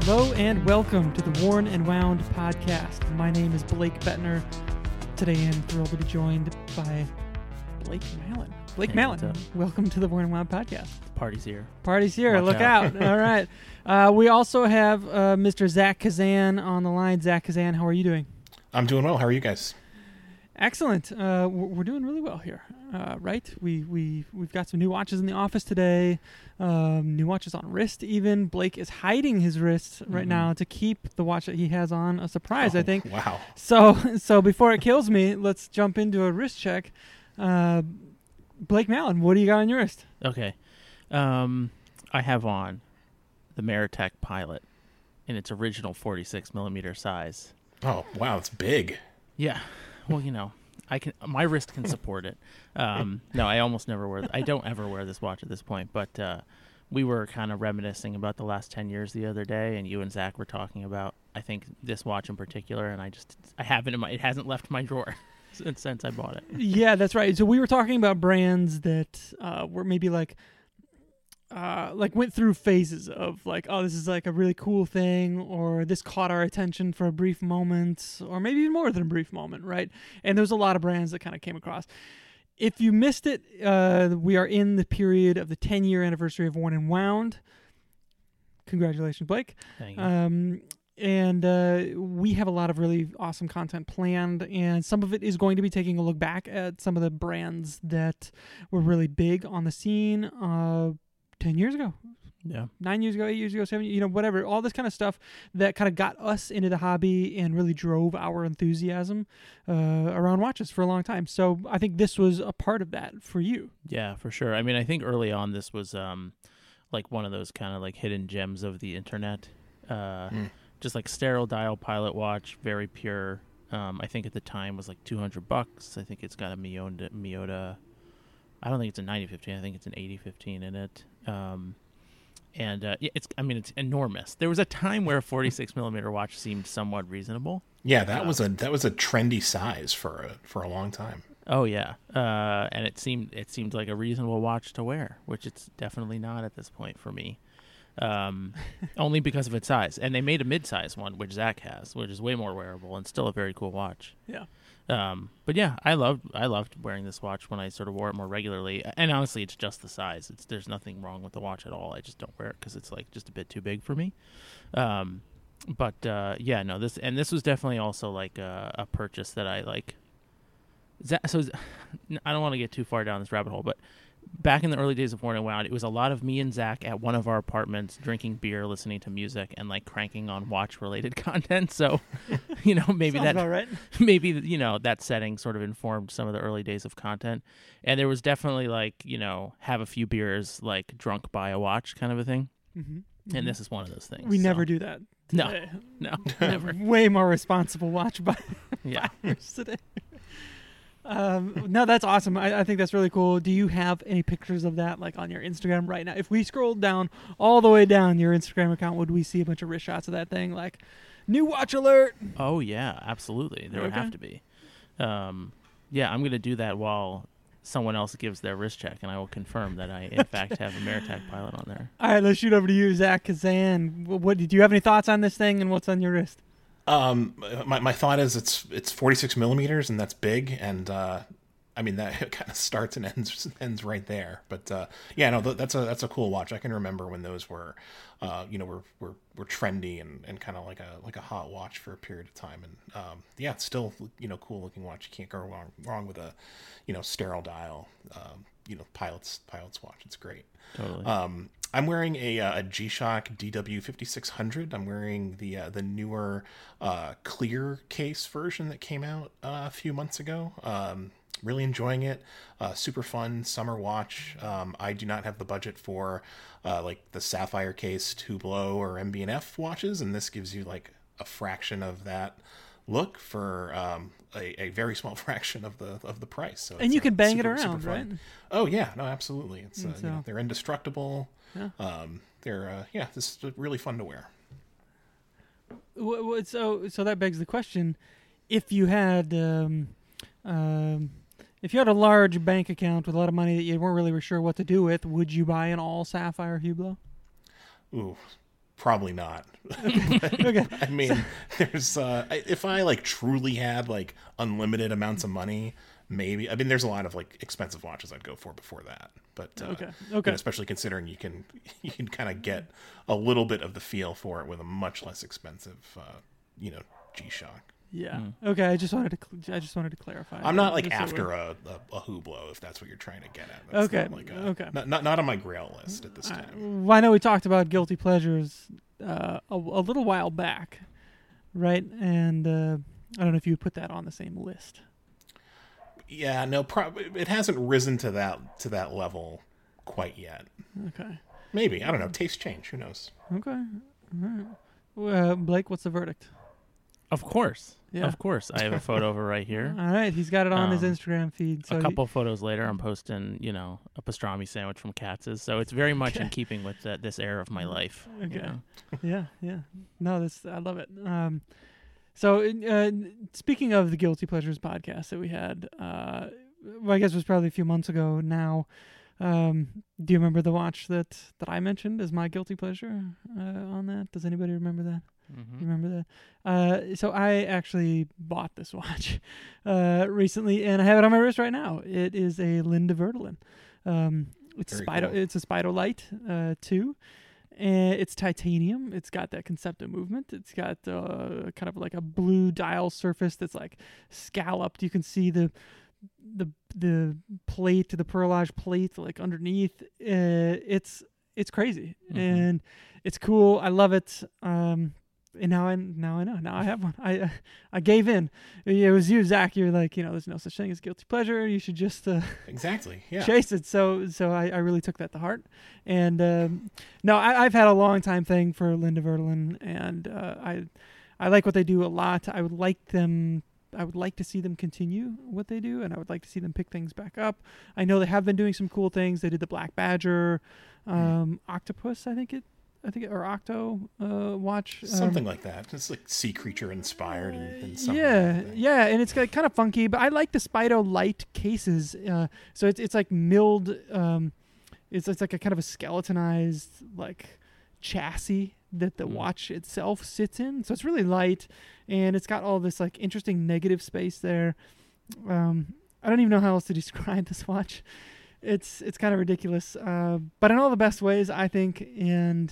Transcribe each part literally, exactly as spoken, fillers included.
Hello and welcome to the Worn and Wound podcast. My name is Blake Bettner. Today I'm thrilled to be joined by Blake Mallon. Blake Hey, Mallon, what's up? welcome to the Worn and Wound podcast. Party's here. Party's here. Watch Look out. out. All right. Uh, we also have uh, Mister Zach Kazan on the line. Zach Kazan, how are you doing? I'm doing well. How are you guys? Excellent. Uh, we're we're doing really well here, uh, right? We we we've got some new watches in the office today. Um, new watches on wrist. Even Blake is hiding his wrist right Mhm. now to keep the watch that he has on a surprise. Oh, I think. Wow. So so before it kills me, let's jump into a wrist check. Uh, Blake Mallon, what do you got on your wrist? Okay. Um, I have on the Meritech Pilot in its original forty-six millimeter size. Oh, wow. It's big. Yeah. Well, you know, I can. My wrist can support it. Um, no, I almost never wear. I don't ever wear this watch at this point. But uh, we were kind of reminiscing about the last ten years the other day, and you and Zach were talking about, I think, this watch in particular, and I just, I have it in my. It hasn't left my drawer since since I bought it. Yeah, that's right. So we were talking about brands that uh, were maybe like, uh, like went through phases of like, oh, this is like a really cool thing, or this caught our attention for a brief moment, or maybe even more than a brief moment, right? And there's a lot of brands that kind of came across. If you missed it, uh, we are in the period of the ten-year anniversary of Worn and Wound. Congratulations, Blake. Thank you. Um, and uh, we have a lot of really awesome content planned, and some of it is going to be taking a look back at some of the brands that were really big on the scene uh, ten years ago, yeah. nine years ago, eight years ago, seven, you know, whatever, all this kind of stuff that kind of got us into the hobby and really drove our enthusiasm uh, around watches for a long time. So I think this was a part of that for you. Yeah, for sure. I mean, I think early on this was um, like one of those kind of like hidden gems of the internet. Uh, Mm. Just like sterile dial pilot watch, very pure. Um, I think at the time was like two hundred bucks. I think it's got a Miyota. Miyota. I don't think it's a ninety fifteen. I think it's an eighty fifteen in it. Um, and uh, yeah, it's. I mean, it's enormous. There was a time where a forty-six millimeter watch seemed somewhat reasonable. Yeah, that was a that was a trendy size for a for a long time. Oh yeah, uh, and it seemed it seemed like a reasonable watch to wear, which it's definitely not at this point for me, um, only because of its size. And they made a mid-size one, which Zach has, which is way more wearable and still a very cool watch. Yeah. Um, but yeah, I loved I loved wearing this watch when I sort of wore it more regularly. And honestly, it's just the size. It's there's nothing wrong with the watch at all. I just don't wear it because it's like just a bit too big for me. Um, but uh, yeah, no, this and this was definitely also like a, a purchase that I like. Zach, so I don't want to get too far down this rabbit hole, but back in the early days of Worn and Wound, it was a lot of me and Zach at one of our apartments drinking beer, listening to music, and like cranking on watch-related content. So, you know, maybe Sounds that about right. maybe you know that setting sort of informed some of the early days of content. And there was definitely like you know have a few beers, like drunk by a watch kind of a thing. Mm-hmm. And this is one of those things. We so. never do that. No, today. no, never. Way more responsible watch by Yeah. buyers today. Um, no, that's awesome. I, I think that's really cool. Do you have any pictures of that, like on your Instagram right now? If we scrolled down all the way down your Instagram account, would we see a bunch of wrist shots of that thing, like new watch alert? Oh yeah, absolutely. There would Okay. have to be. Um, yeah, I'm gonna do that while someone else gives their wrist check, and I will confirm that I in fact have a Meritech Pilot on there. All right, let's shoot over to you, Zach Kazan. What, what did you have any thoughts on this thing and what's on your wrist? Um, my my thought is it's it's forty-six millimeters and that's big, and uh, I mean that kind of starts and ends ends right there. But uh, yeah, no, th- that's a that's a cool watch. I can remember when those were, uh, you know, were were, were trendy and, and kind of like a like a hot watch for a period of time. And um, yeah, it's still you know cool looking watch. You can't go wrong wrong with a, you know, sterile dial, um, you know, pilot's pilot's watch. It's great. Totally. Um, I'm wearing a, a G-Shock D W fifty-six hundred. I'm wearing the uh, the newer uh, clear case version that came out uh, a few months ago. Um, really enjoying it. Uh, super fun summer watch. Um, I do not have the budget for uh, like the sapphire cased Hublot or M B and F watches, and this gives you like a fraction of that look for um, a, a very small fraction of the of the price. So And it's, you uh, can bang super, it around, super fun. right? Oh yeah, no, absolutely. It's uh, And you know, so- they're indestructible. Yeah. Um, they're uh, yeah, this is really fun to wear. Wh- wh- So, so that begs the question: if you had, um, um, if you had a large bank account with a lot of money that you weren't really sure what to do with, would you buy an all sapphire Hublot? Ooh, probably not. Okay. I mean, there's uh, I- if I like truly had like unlimited amounts of money, maybe. I mean, there's a lot of like expensive watches I'd go for before that. But uh, Okay. you Okay. know, especially considering you can you can kind of get a little bit of the feel for it with a much less expensive, uh, you know, G-Shock. Yeah. Okay. I just wanted to. Cl- I just wanted to clarify. I'm not like Just so after we're- a, a, a Hublot, if that's what you're trying to get at. That's Okay, Not like a, okay. Not, not not on my Grail list at this Uh, time. well, I know we talked about guilty pleasures uh, a, a little while back, right? And uh, I don't know if you would put that on the same list. Yeah, no, prob- it hasn't risen to that to that level quite yet. Okay. Maybe, I don't know. Tastes change. Who knows? Okay. All right. Well, Uh, Blake, what's the verdict? Of course. Yeah. Of course. I have a photo of her right here. All right. He's got it on his Um, Instagram feed. So a he- couple photos later, I'm posting, you know, a pastrami sandwich from Katz's. So it's very much in Okay. keeping with the, this era of my life. you Okay. know. yeah, yeah. No, this I love it. Um, so uh, speaking of the Guilty Pleasures podcast that we had, uh, well, I guess it was probably a few months ago now. Um, do you remember the watch that, that I mentioned as my guilty pleasure uh, on that? Does anybody remember that? Mhm. You remember that? Uh, so I actually bought this watch uh, recently, and I have it on my wrist right now. It is a Linda Vertelen. Um, it's a Very Spido. cool. It's a Spido Light uh, two, and it's titanium. It's got that Concepta movement. It's got uh, kind of like a blue dial surface that's like scalloped. You can see the the the plate, the perlage plate, like underneath. Uh, it's it's crazy Mhm. and it's cool. I love it. Um, and now I now I know. Now I have one. I uh, I gave in. It was you, Zach. You're like, you know, there's no such thing as guilty pleasure. You should just uh, Exactly. Yeah. chase it. So so I, I really took that to heart. And um, no, I, I've had a long time thing for Linda Vertelen, and uh, I I like what they do a lot. I would like them. I would like to see them continue what they do, and I would like to see them pick things back up. I know they have been doing some cool things. They did the Black Badger, um, Octopus, I think it, I think, it, or Octo uh, watch. um, Something like that. It's like sea creature inspired and, and something. yeah, like that. yeah, and it's got kind of funky, but I like the Spido Light cases. Uh, so it's it's like milled. Um, it's it's like a kind of a skeletonized like chassis that the Mm. watch itself sits in. So it's really light, and it's got all this like interesting negative space there. Um, I don't even know how else to describe this watch. It's it's kind of ridiculous, uh, but in all the best ways, I think. And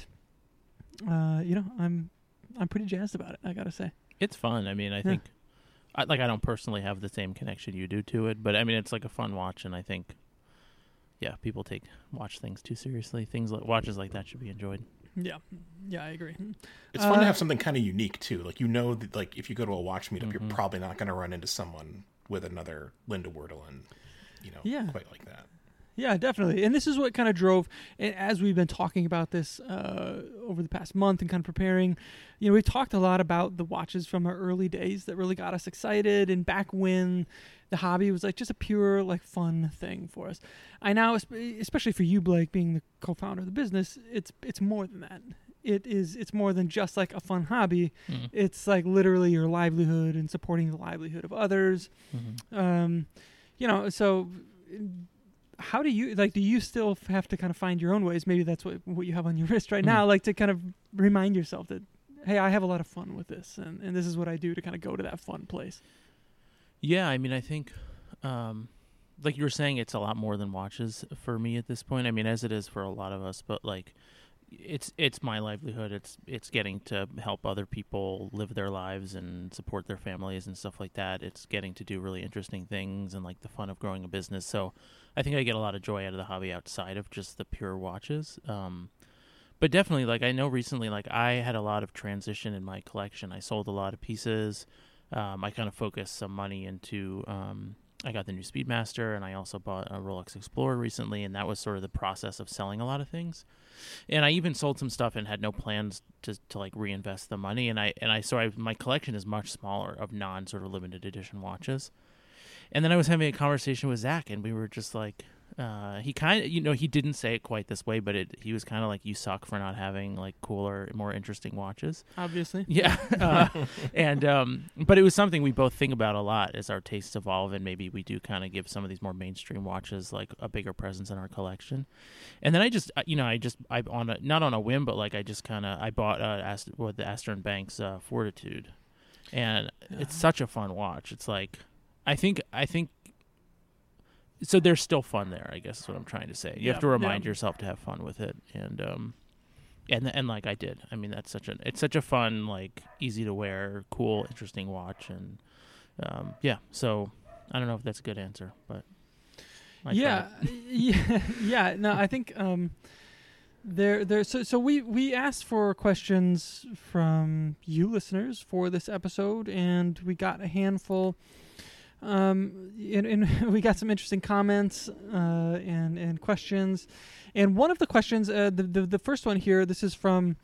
uh, you know, I'm I'm pretty jazzed about it. I gotta say. It's fun. I mean, I think, I, like, I don't personally have the same connection you do to it, but I mean, it's like a fun watch, and I think, yeah, people take watch things too seriously. Things like watches like that should be enjoyed. Yeah, yeah, I agree. It's fun Uh, to have something kind of unique too. Like you know, that, like if you go to a watch meetup, Mhm. you're probably not going to run into someone with another Linda Vertelen, you know, Yeah. quite like that. Yeah, definitely. And this is what kind of drove, a- as we've been talking about this uh, over the past month and kind of preparing, you know, we've talked a lot about the watches from our early days that really got us excited. And back when the hobby was like just a pure, like fun thing for us. I now, esp- especially for you, Blake, being the co-founder of the business, it's it's more than that. It is, it's more than just like a fun hobby. Mm. It's like literally your livelihood and supporting the livelihood of others. Mhm. Um, you know, so how do you like? Do you still f- have to kind of find your own ways? Maybe that's what what you have on your wrist right now, Mhm. like to kind of remind yourself that, hey, I have a lot of fun with this, and, and this is what I do to kind of go to that fun place. Yeah, I mean, I think, um, like you were saying, it's a lot more than watches for me at this point. I mean, as it is for a lot of us, but like, it's it's my livelihood. It's it's getting to help other people live their lives and support their families and stuff like that. It's getting to do really interesting things and like the fun of growing a business. So, I think I get a lot of joy out of the hobby outside of just the pure watches. Um, but definitely, like I know recently, like I had a lot of transition in my collection. I sold a lot of pieces. Um, I kind of focused some money into, um, I got the new Speedmaster, and I also bought a Rolex Explorer recently, and that was sort of the process of selling a lot of things. And I even sold some stuff and had no plans to to like reinvest the money. And I and I so I, my collection is much smaller of non sort of limited edition watches. And then I was having a conversation with Zach, and we were just like, Uh, he kind of, you know, he didn't say it quite this way, but it, he was kind of like, "You suck for not having like cooler, more interesting watches." Obviously. Yeah, uh, and um, but it was something we both think about a lot as our tastes evolve, and maybe we do kind of give some of these more mainstream watches like a bigger presence in our collection. And then I just, you know, I just, I on a, not on a whim, but like I just kind of, I bought uh, Ast- what the Astor and Banks uh, Fortitude, and yeah. It's such a fun watch. It's like, I think, I think. So there's still fun there, I guess is what I'm trying to say. You yeah, have to remind yeah. yourself to have fun with it, and um, and and like I did. I mean, that's such a it's such a fun, like easy to wear, cool, interesting watch, and um, yeah. So I don't know if that's a good answer, but I yeah, yeah, yeah. No, I think um, there there. So so we we asked for questions from you listeners for this episode, and we got a handful. Um, and, and we got some interesting comments uh, and and questions, and one of the questions, uh, the, the the first one here, this is from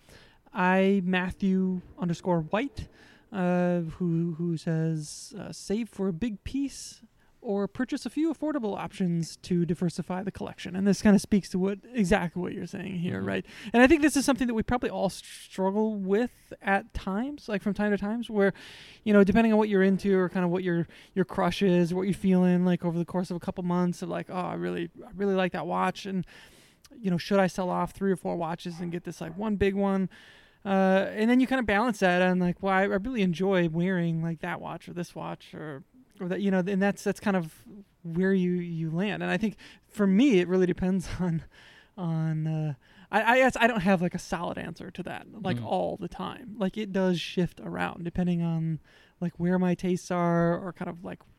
I Matthew underscore White, uh, who who says uh, save for a big piece or purchase a few affordable options to diversify the collection. And this kind of speaks to what exactly what you're saying here, mm-hmm. right? And I think this is something that we probably all struggle with at times, like from time to times, where, you know, depending on what you're into or kind of what your your crush is, what you're feeling like over the course of a couple months of like, oh, I really, I really like that watch, and you know, should I sell off three or four watches and get this like one big one? Uh, and then you kind of balance that and like, well, I, I really enjoy wearing like that watch or this watch or. Or that, you know, and that's that's kind of where you, you land. And I think for me, it really depends on on. Uh, I I, guess I don't have like a solid answer to that like mm. all the time. Like it does shift around depending on like where my tastes are or kind of like.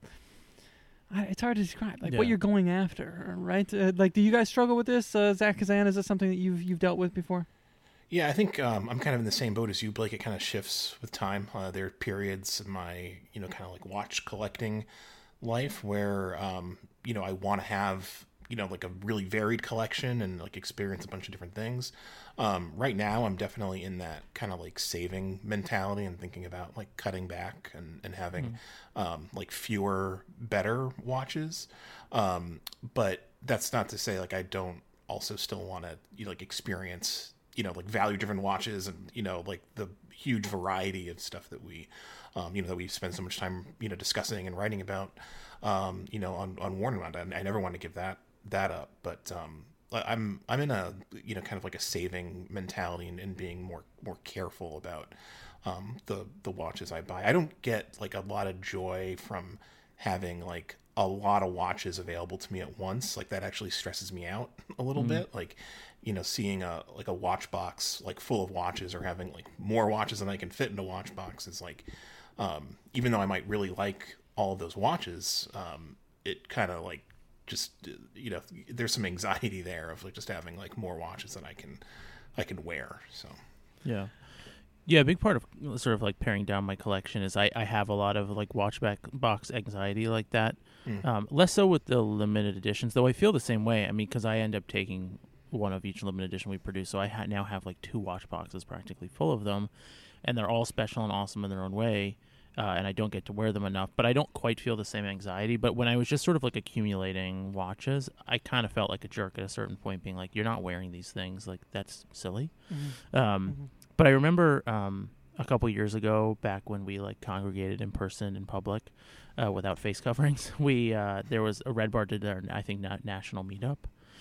I, it's hard to describe like yeah. what you're going after, right? Uh, like, do you guys struggle with this, uh, Zach Kazan? Is this something that you've you've dealt with before? Yeah, I think um, I'm kind of in the same boat as you, Blake. It kind of shifts with time. Uh, there are periods in my, you know, kind of like watch collecting life where, um, you know, I want to have, you know, like a really varied collection and like experience a bunch of different things. Um, right now, I'm definitely in that kind of like saving mentality and thinking about like cutting back and, and having mm. um, like fewer, better watches. Um, but that's not to say like I don't also still want to, you know, like experience you know, like value driven watches and, you know, like the huge variety of stuff that we, um, you know, that we spend so much time, you know, discussing and writing about, um, you know, on, on Warning Round. I, I never want to give that, that up, but, um, I'm, I'm in a, you know, kind of like a saving mentality and, and being more, more careful about, um, the, the watches I buy. I don't get like a lot of joy from having like a lot of watches available to me at once. Like that actually stresses me out a little mm. bit. Like, you know, seeing a like a watch box like full of watches or having like more watches than I can fit in a watch box is like, um, even though I might really like all of those watches, um, it kind of like just, you know, there's some anxiety there of like just having like more watches than I can, I can wear. So, yeah. Yeah, a big part of sort of like paring down my collection is I, I have a lot of like watch back box anxiety like that. Mm. Um, less so with the limited editions, though I feel the same way. I mean, because I end up taking one of each limited edition we produce, so I ha- now have like two watch boxes practically full of them, and they're all special and awesome in their own way, uh, and I don't get to wear them enough, but I don't quite feel the same anxiety. But when I was just sort of like accumulating watches, I kind of felt like a jerk at a certain point, being like, you're not wearing these things, like that's silly. Mm-hmm. Um, mm-hmm. But I remember um, a couple years ago, back when we like congregated in person in public uh, without face coverings, we uh, there was a Red Bar did their, I think, na- national meetup.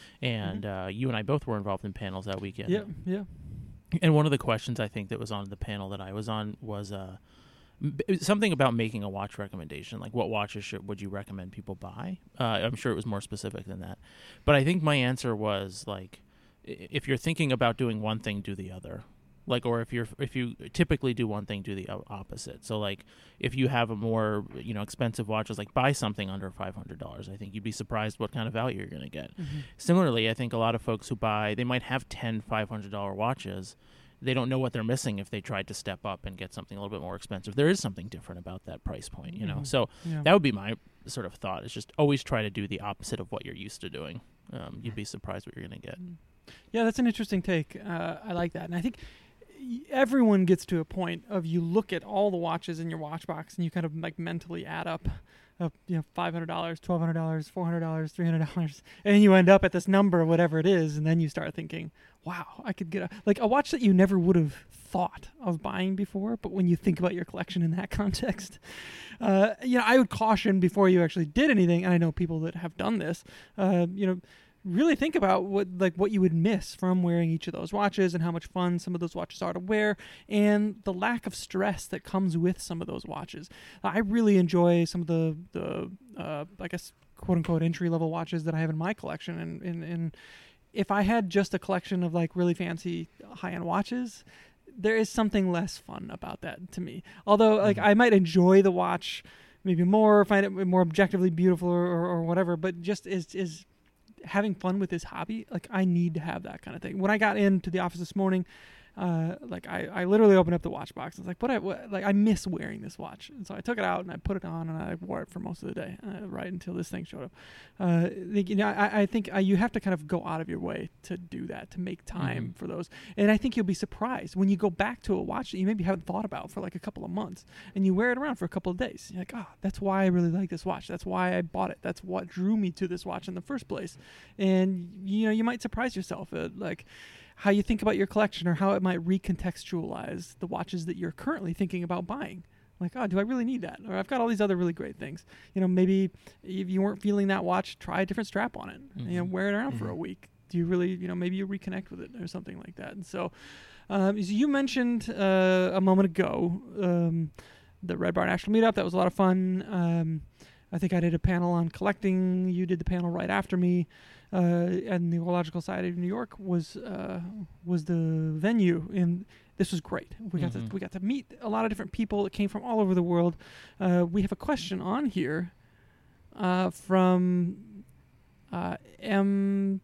And mm-hmm. uh, you and I both were involved in panels that weekend. Yeah, yeah. And one of the questions I think that was on the panel that I was on was uh, something about making a watch recommendation. Like, what watches should, would you recommend people buy? Uh, I'm sure it was more specific than that. But I think my answer was, like, if you're thinking about doing one thing, do the other. Like, or if you're if you typically do one thing, do the opposite. So, like, if you have a more, you know, expensive watches, like buy something under five hundred dollars. I think you'd be surprised what kind of value you're going to get. Mm-hmm. Similarly, I think a lot of folks who buy, they might have ten five hundred dollars watches. They don't know what they're missing if they tried to step up and get something a little bit more expensive. There is something different about that price point, you know. Mm-hmm. So yeah. that would be my sort of thought. Is just always try to do the opposite of what you're used to doing. Um, you'd be surprised what you're going to get. Yeah, that's an interesting take. Uh, I like that, and I think everyone gets to a point of you look at all the watches in your watch box and you kind of like mentally add up of you know five hundred dollars, twelve hundred dollars, four hundred dollars, three hundred dollars, and you end up at this number, whatever it is, and then you start thinking, wow, I could get a like a watch that you never would have thought of buying before, but when you think about your collection in that context, uh, you know, I would caution before you actually did anything, and I know people that have done this, uh, you know, really think about what like what you would miss from wearing each of those watches and how much fun some of those watches are to wear and the lack of stress that comes with some of those watches. I really enjoy some of the the uh, I guess quote unquote entry level watches that I have in my collection, and, and and if I had just a collection of like really fancy high end watches, there is something less fun about that to me. Although like mm-hmm. I might enjoy the watch maybe more, find it more objectively beautiful or, or, or whatever, but just is is having fun with this hobby, like I need to have that kind of thing. When I got into the office this morning, uh, like I, I literally opened up the watch box. I was like, what I what, like I miss wearing this watch, and so I took it out and I put it on and I wore it for most of the day, uh, right until this thing showed up. Uh, you know, I, I think uh, you have to kind of go out of your way to do that, to make time mm-hmm. for those. And I think you'll be surprised when you go back to a watch that you maybe haven't thought about for like a couple of months, and you wear it around for a couple of days. You're like, oh, that's why I really like this watch. That's why I bought it. That's what drew me to this watch in the first place. And you know, you might surprise yourself at like how you think about your collection or how it might recontextualize the watches that you're currently thinking about buying. Like, oh, do I really need that? Or I've got all these other really great things. You know, maybe if you weren't feeling that watch, try a different strap on it. Mm-hmm. You know, wear it around mm-hmm. for a week. Do you really, you know, maybe you reconnect with it or something like that. And so, um, as you mentioned uh, a moment ago, um, the Red Bar National Meetup, that was a lot of fun. Um, I think I did a panel on collecting. You did the panel right after me. Uh, and the Horological Society of New York was uh, was the venue, and this was great. We got mm-hmm. to we got to meet a lot of different people that came from all over the world. Uh, we have a question on here uh, from uh, M.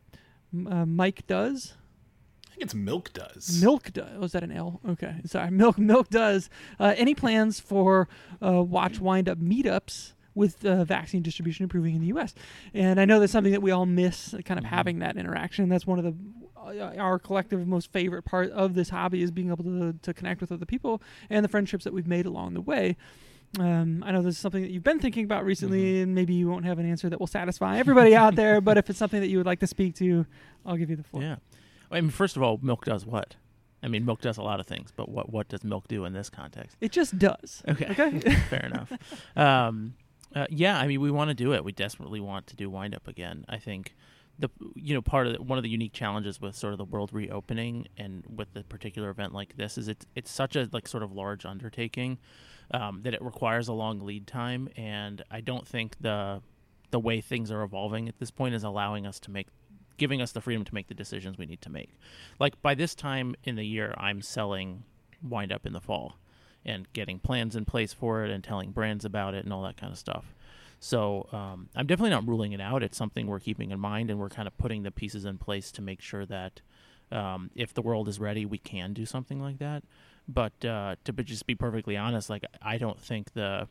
Uh, Mike Does. I think it's Milk Does. Milk Does. Was that an L? Okay, sorry. Milk Milk Does. Uh, any plans for uh, watch wind up meetups with uh, vaccine distribution improving in the U S? And I know that's something that we all miss, kind of mm-hmm. having that interaction. That's one of the uh, our collective most favorite part of this hobby is being able to to connect with other people and the friendships that we've made along the way. Um, I know this is something that you've been thinking about recently, mm-hmm. and maybe you won't have an answer that will satisfy everybody out there, but if it's something that you would like to speak to, I'll give you the floor. Yeah. I mean, first of all, Milk does what? I mean, Milk does a lot of things, but what, what does Milk do in this context? It just does. Okay. Okay. Fair enough. Um, Uh, yeah, I mean, we want to do it. We desperately want to do Wind Up again. I think the you know part of the, one of the unique challenges with sort of the world reopening and with the particular event like this is it's it's such a like sort of large undertaking um, that it requires a long lead time, and I don't think the the way things are evolving at this point is allowing us to make giving us the freedom to make the decisions we need to make. Like by this time in the year, I'm selling Wind Up in the fall and getting plans in place for it and telling brands about it and all that kind of stuff. So um, I'm definitely not ruling it out. It's something we're keeping in mind, and we're kind of putting the pieces in place to make sure that um, if the world is ready, we can do something like that. But uh, to be, just be perfectly honest, like I don't think the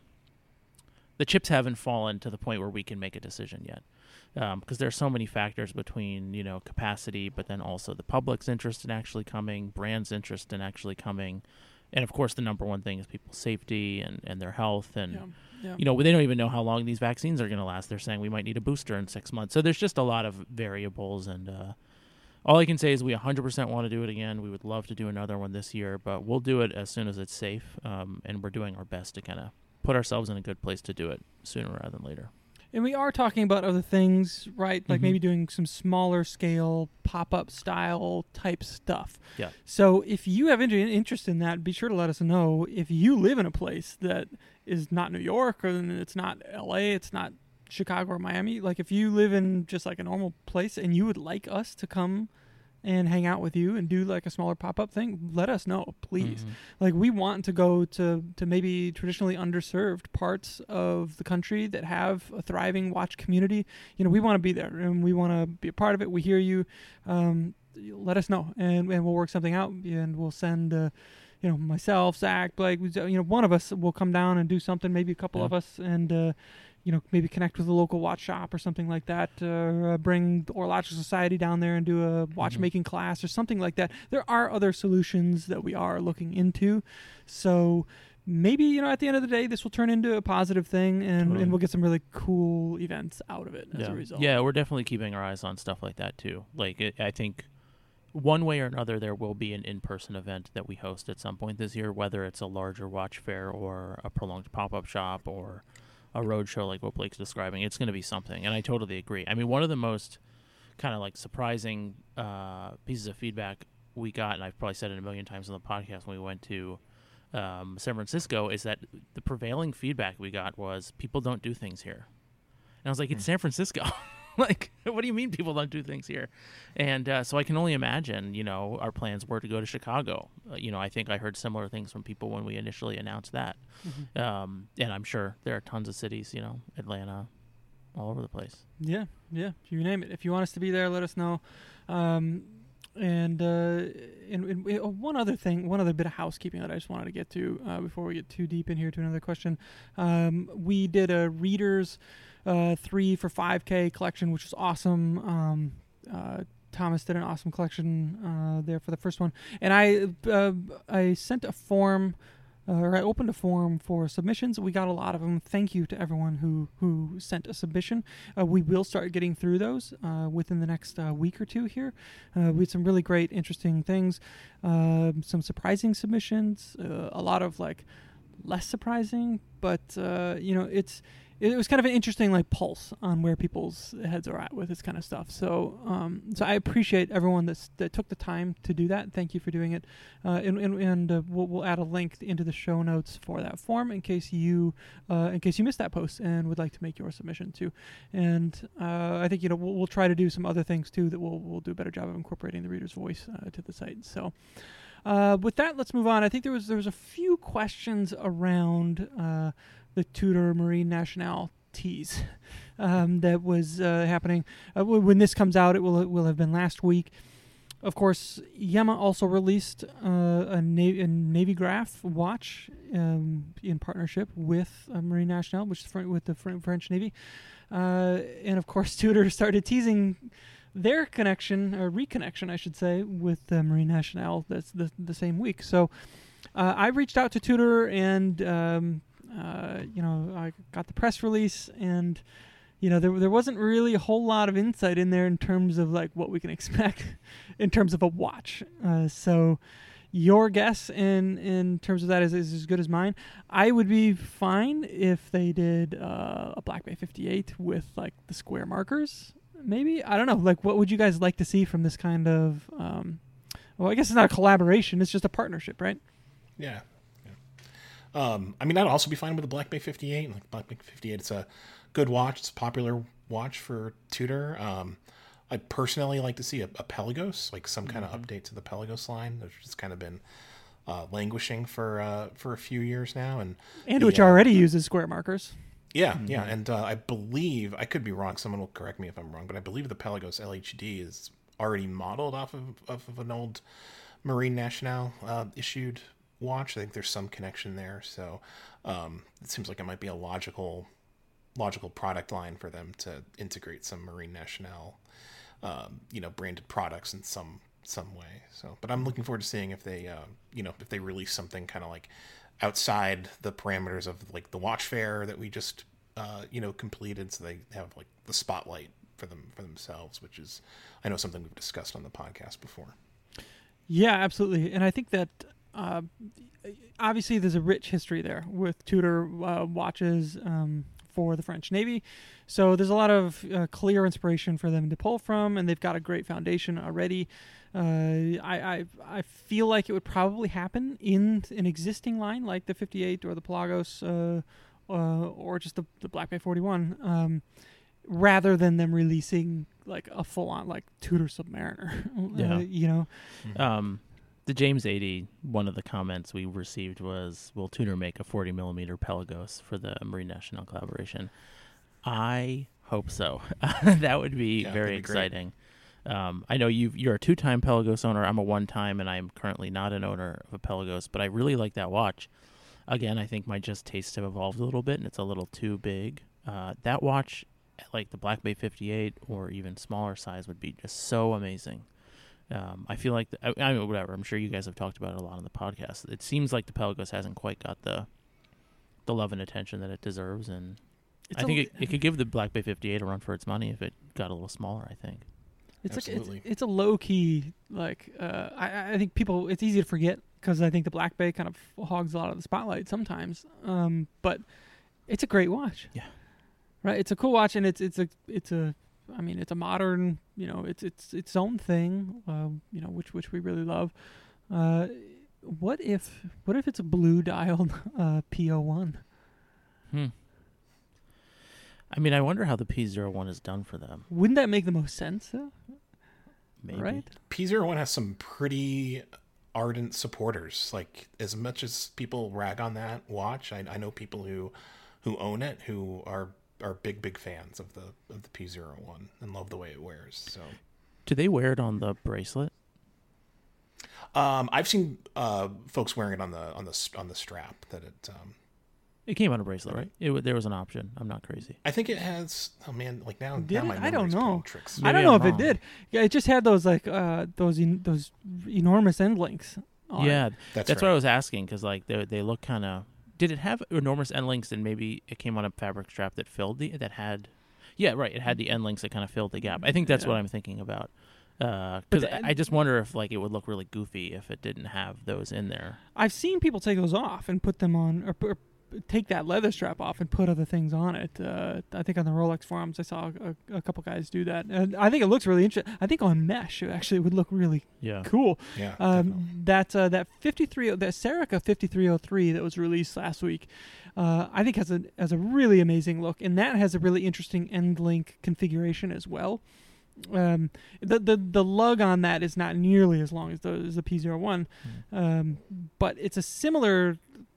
the chips haven't fallen to the point where we can make a decision yet. Because um, there's so many factors between, you know, capacity, but then also the public's interest in actually coming, brands' interest in actually coming. And, of course, the number one thing is people's safety and, and their health. And, yeah, yeah. you know, they don't even know how long these vaccines are going to last. They're saying we might need a booster in six months. So there's just a lot of variables. And uh, all I can say is we one hundred percent want to do it again. We would love to do another one this year, but we'll do it as soon as it's safe. Um, and we're doing our best to kind of put ourselves in a good place to do it sooner rather than later. And we are talking about other things, right? Like mm-hmm. maybe doing some smaller scale pop-up style type stuff. Yeah. So if you have any interest in that, be sure to let us know. If you live in a place that is not New York, or it's not L A, it's not Chicago or Miami, like if you live in just like a normal place and you would like us to come and hang out with you and do like a smaller pop-up thing, let us know, please. Mm-hmm. Like we want to go to, to maybe traditionally underserved parts of the country that have a thriving watch community. You know, we want to be there and we want to be a part of it. We hear you. Um, let us know and, and we'll work something out, and we'll send, uh, you know, myself, Zach, Blake, you know, one of us will come down and do something, maybe a couple yeah. of us, and, uh, you know, maybe connect with a local watch shop or something like that. Uh, bring the Horological Society down there and do a watchmaking mm-hmm. class or something like that. There are other solutions that we are looking into. So maybe, you know, at the end of the day, this will turn into a positive thing, and, Totally. and we'll get some really cool events out of it as yeah. a result. Yeah, we're definitely keeping our eyes on stuff like that too. Like, it, I think one way or another, there will be an in-person event that we host at some point this year, whether it's a larger watch fair or a prolonged pop-up shop or a road show like what Blake's describing. It's going to be something, and I totally agree. I mean, one of the most kind of like surprising uh, pieces of feedback we got, and I've probably said it a million times on the podcast when we went to um, San Francisco, is that the prevailing feedback we got was people don't do things here. And I was like, it's San Francisco. Like, what do you mean people don't do things here? And uh, so I can only imagine, you know, our plans were to go to Chicago. Uh, you know, I think I heard similar things from people when we initially announced that. Mm-hmm. Um, and I'm sure there are tons of cities, you know, Atlanta, all over the place. Yeah, yeah. You name it. If you want us to be there, let us know. Um, and, uh, and, and uh, one other thing, one other bit of housekeeping that I just wanted to get to uh, before we get too deep in here to another question. Um, we did a readers uh, three for five K collection, which was awesome. Um, uh, Thomas did an awesome collection uh, there for the first one, and I uh, I sent a form. Uh, or I opened a form for submissions. We got a lot of them. Thank you to everyone who, who sent a submission. Uh, we will start getting through those uh, within the next uh, week or two here. Uh, we had some really great, interesting things. Um, some surprising submissions. Uh, a lot of like less surprising, but uh, you know, it's it was kind of an interesting like pulse on where people's heads are at with this kind of stuff. So, um, so I appreciate everyone that's, that took the time to do that. Thank you for doing it. Uh, and and, and uh, we'll, we'll add a link into the show notes for that form in case you, uh, in case you missed that post and would like to make your submission too. And uh, I think you know we'll, we'll try to do some other things too that we'll we'll do a better job of incorporating the reader's voice uh, to the site. So. Uh, with that, let's move on. I think there was there was a few questions around uh, the Tudor Marine Nationale tease um, that was uh, happening. Uh, w- when this comes out, it will it will have been last week. Of course, Yema also released uh, a, Na- a Navy Graph watch um, in partnership with uh, Marine Nationale, which is fr- with the fr- French Navy, uh, and of course, Tudor started teasing their connection, or reconnection, I should say, with the Marine Nationale that's the, the same week. So uh, I reached out to Tudor and, um, uh, you know, I got the press release and, you know, there there wasn't really a whole lot of insight in there in terms of, like, what we can expect in terms of a watch. Uh, so your guess in, in terms of that is, is as good as mine. I would be fine if they did uh, a Black Bay fifty-eight with, like, the square markers. Maybe, I don't know, like what would you guys like to see from this kind of um well, I guess it's not a collaboration, it's just a partnership, right? Yeah, yeah. um I mean, I'd also be fine with the Black Bay fifty-eight. Like Black Bay fifty-eight, it's a good watch, it's a popular watch for Tudor. um I personally like to see a, a Pelagos, like some kind mm-hmm. of update to the Pelagos line, which has kind of been uh languishing for uh for a few years now, and and the, which uh, already uses square markers. Yeah, Mm-hmm. yeah, and uh, I believe, I could be wrong, someone will correct me if I'm wrong, but I believe the Pelagos L H D is already modeled off of, off of an old Marine Nationale uh, issued watch. I think there's some connection there, so um, it seems like it might be a logical logical product line for them to integrate some Marine Nationale, um, you know, branded products in some some way. So, but I'm looking forward to seeing if they, uh, you know, if they release something kind of like outside the parameters of like the watch fair that we just uh you know completed, so they have like the spotlight for them for themselves, which is, I know, something we've discussed on the podcast before. Yeah, absolutely. And I think that uh obviously there's a rich history there with Tudor uh, watches um for the French Navy, so there's a lot of uh, clear inspiration for them to pull from, and they've got a great foundation already. Uh, I, I I feel like it would probably happen in an existing line like the fifty-eight or the Pelagos, uh, uh, or just the, the Black Bay forty-one, um, rather than them releasing like a full-on like Tudor Submariner. Yeah. uh, you know. Um, the James eighty, one of the comments we received was, will Tudor make a forty millimeter Pelagos for the Marine Nationale collaboration? I hope so. That would be yeah, very be exciting. Um, I know you've, you're a two-time Pelagos owner. I'm a one-time, and I'm currently not an owner of a Pelagos, but I really like that watch. Again, I think my just tastes have evolved a little bit, and it's a little too big. Uh, that watch, like the Black Bay fifty-eight or even smaller size, would be just so amazing. Um, I feel like, the, I, I mean, whatever, I'm sure you guys have talked about it a lot on the podcast. It seems like the Pelagos hasn't quite got the the love and attention that it deserves, and It's I a- think it, it could give the Black Bay fifty-eight a run for its money if it got a little smaller. I think. It's like Absolutely. it's, it's a low key like uh, I I think people it's easy to forget because I think the Black Bay kind of hogs a lot of the spotlight sometimes. Um, but it's a great watch. Yeah. Right. It's a cool watch, and it's it's a it's a I mean it's a modern you know it's it's its own thing. Uh, you know which which we really love. Uh, what if what if it's a blue dialed uh, P O one? Hmm. I mean, I wonder how the P zero one is done for them. Wouldn't that make the most sense though? Maybe. Right. P zero one has some pretty ardent supporters. Like, as much as people rag on that watch, I, I know people who who own it who are are big big fans of the of the P zero one and love the way it wears. So Do they wear it on the bracelet? um, I've seen uh, folks wearing it on the on the on the strap that it. Um, It came on a bracelet, right? It wa- there was an option. I'm not crazy. I think it has. Oh man, like now, Did now it? my I don't memory's playing know. tricks. I don't Maybe know I'm if it wrong. did. Yeah, it just had those like uh those en- those enormous end links. On Yeah, it. That's, that's right. what I was asking because like they they look kind of. Did it have enormous end links and maybe it came on a fabric strap that filled the that had? Yeah, right. It had the end links that kind of filled the gap. I think that's Yeah. what I'm thinking about. Because the I I just wonder if like it would look really goofy if it didn't have those in there. I've seen people take those off and put them on, or, or take that leather strap off and put other things on it. Uh, I think on the Rolex forums I saw a, a couple guys do that, and I think it looks really interesting. I think on mesh it actually would look really Yeah. cool. Yeah, definitely. Um, that uh, that fifty-three that Serica fifty-three oh three that was released last week, uh, I think has a has a really amazing look, and that has a really interesting end link configuration as well. Um, the the the lug on that is not nearly as long as the as the P zero one, Mm. um, but it's a similar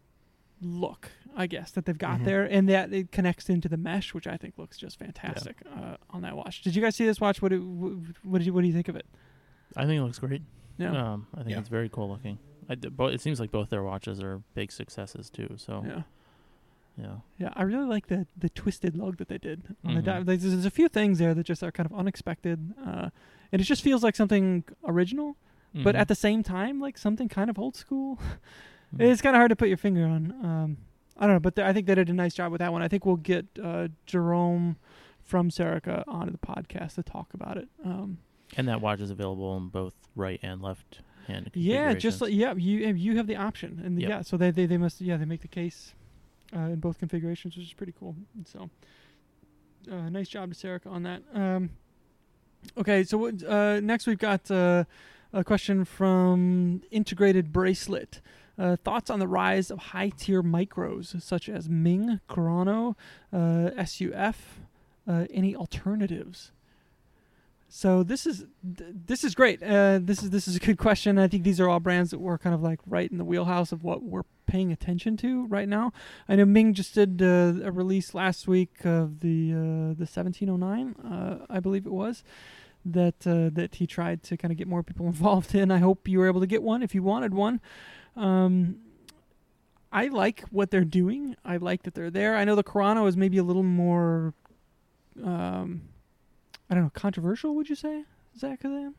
look, I guess, that they've got Mhm. there, and that it connects into the mesh, which I think looks just fantastic uh, on that watch. Did you guys see this watch? What do, what did you what do you think of it? I think it looks great. Yeah. Um, I think Yeah. it's very cool looking. I d- bo- it seems like both their watches are big successes too. So Yeah. yeah. Yeah, I really like the the twisted lug that they did on the Mhm. dive. There's, there's a few things there that just are kind of unexpected, uh, and it just feels like something original, but Mhm. at the same time, like something kind of old school. Mhm. It's kind of hard to put your finger on. Um, I don't know, but th- I think they did a nice job with that one. I think we'll get uh, Jerome from Serica onto the podcast to talk about it. Um, And that watch is available in both right and left hand. yeah, just configurations. like yeah, you you have the option, and Yep. yeah, so they, they they must yeah they make the case uh, in both configurations, which is pretty cool. So, uh, nice job to Serica on that. Um, okay, so what, uh, next we've got uh, a question from Integrated Bracelet. Uh, thoughts on the rise of high-tier micros such as Ming, Chrono, uh, S U F. Uh, any alternatives? So this is th- this is great. Uh, this is this is a good question. I think these are all brands that we're kind of like right in the wheelhouse of what we're paying attention to right now. I know Ming just did uh, a release last week of the uh, the seventeen oh nine, uh, I believe it was, that uh, that he tried to kind of get more people involved in. I hope you were able to get one if you wanted one. Um, I like what they're doing. I like that they're there. I know the Chrono is maybe a little more. Um, I don't know, controversial, would you say, Zach? Kazan?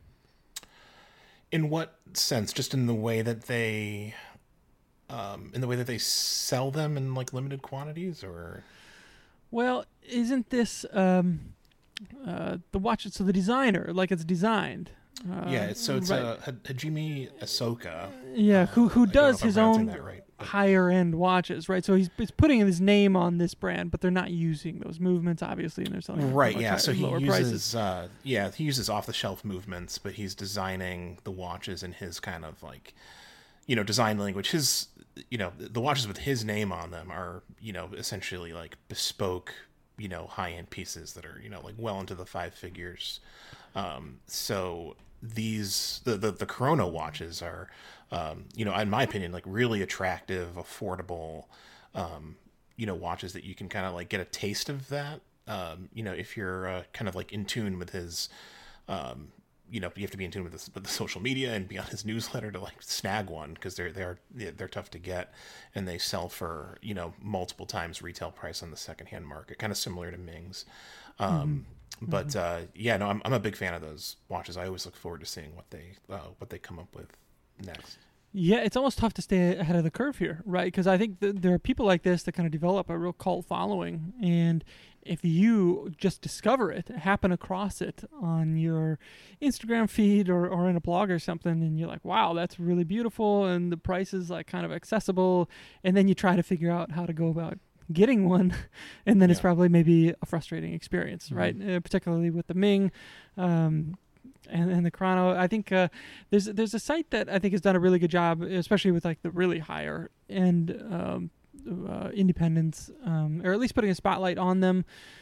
In what sense? Just in the way that they, um, in the way that they sell them in like limited quantities, or Well, isn't this um, uh, the watch? So the designer, like it's designed. Uh, yeah. It's, so it's right. uh, Ha- Hajime Ahsoka. yeah, uh, who who I don't know does if I'm his pronouncing own that right, but- higher end watches, right? So he's he's putting his name on this brand, but they're not using those movements, obviously, and they're selling them for Right, much yeah. higher- So he lower uses, prices. uh, yeah, he uses off-the-shelf movements, but he's designing the watches in his kind of like, you know, design language. His, you know, the watches with his name on them are, you know, essentially like bespoke, you know, high-end pieces that are, you know, like well into the five figures. Um, so these, the, the the Chrono watches are, um, you know, in my opinion, like really attractive, affordable. Um, you know, watches that you can kind of like get a taste of that. Um, you know, if you're uh, kind of like in tune with his, um, you know, you have to be in tune with, this, with the social media and be on his newsletter to like snag one, because they're they're they're tough to get, and they sell for, you know, multiple times retail price on the secondhand market, kind of similar to Ming's. Um, Mm-hmm. But uh, yeah, no, I'm I'm a big fan of those watches. I always look forward to seeing what they uh, what they come up with next. Yeah, it's almost tough to stay ahead of the curve here, right? Because I think th- there are people like this that kind of develop a real cult following, and if you just discover it, happen across it on your Instagram feed or, or in a blog or something, and you're like, wow, that's really beautiful, and the price is like kind of accessible, and then you try to figure out how to go about getting one, and then yeah. it's probably maybe a frustrating experience, mm-hmm. right? Uh, particularly with the Ming. Um, And, and the Chrono, I think uh, there's there's a site that I think has done a really good job, especially with like the really higher end um, uh, independents, um, or at least putting a spotlight on them,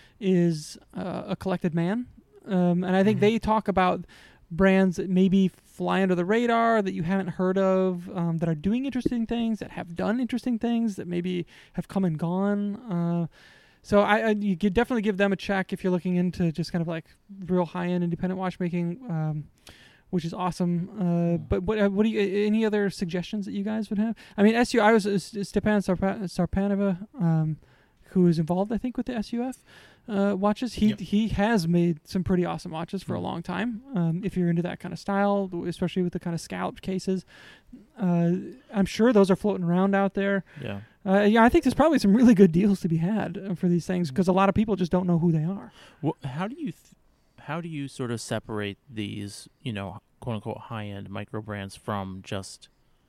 is uh, A Collected Man, um, and I think mm-hmm. they talk about brands that maybe fly under the radar that you haven't heard of, um, that are doing interesting things, that have done interesting things, that maybe have come and gone. Uh, So I, I you could definitely give them a check if you're looking into just kind of like real high end independent watchmaking, um, which is awesome. Uh, but what what do you any other suggestions that you guys would have? I mean, S U I was uh, Stepan Sarpa- Sarpanova, um, who is involved, I think, with the S U F uh, watches. He yep. he has made some pretty awesome watches for mm-hmm. a long time. Um, if you're into that kind of style, especially with the kind of scalloped cases, uh, I'm sure those are floating around out there. Yeah. Uh, yeah, I think there's probably some really good deals to be had uh, for these things because a lot of people just don't know who they are. Well, how do you, th- how do you sort of separate these, you know, quote unquote high end micro brands from just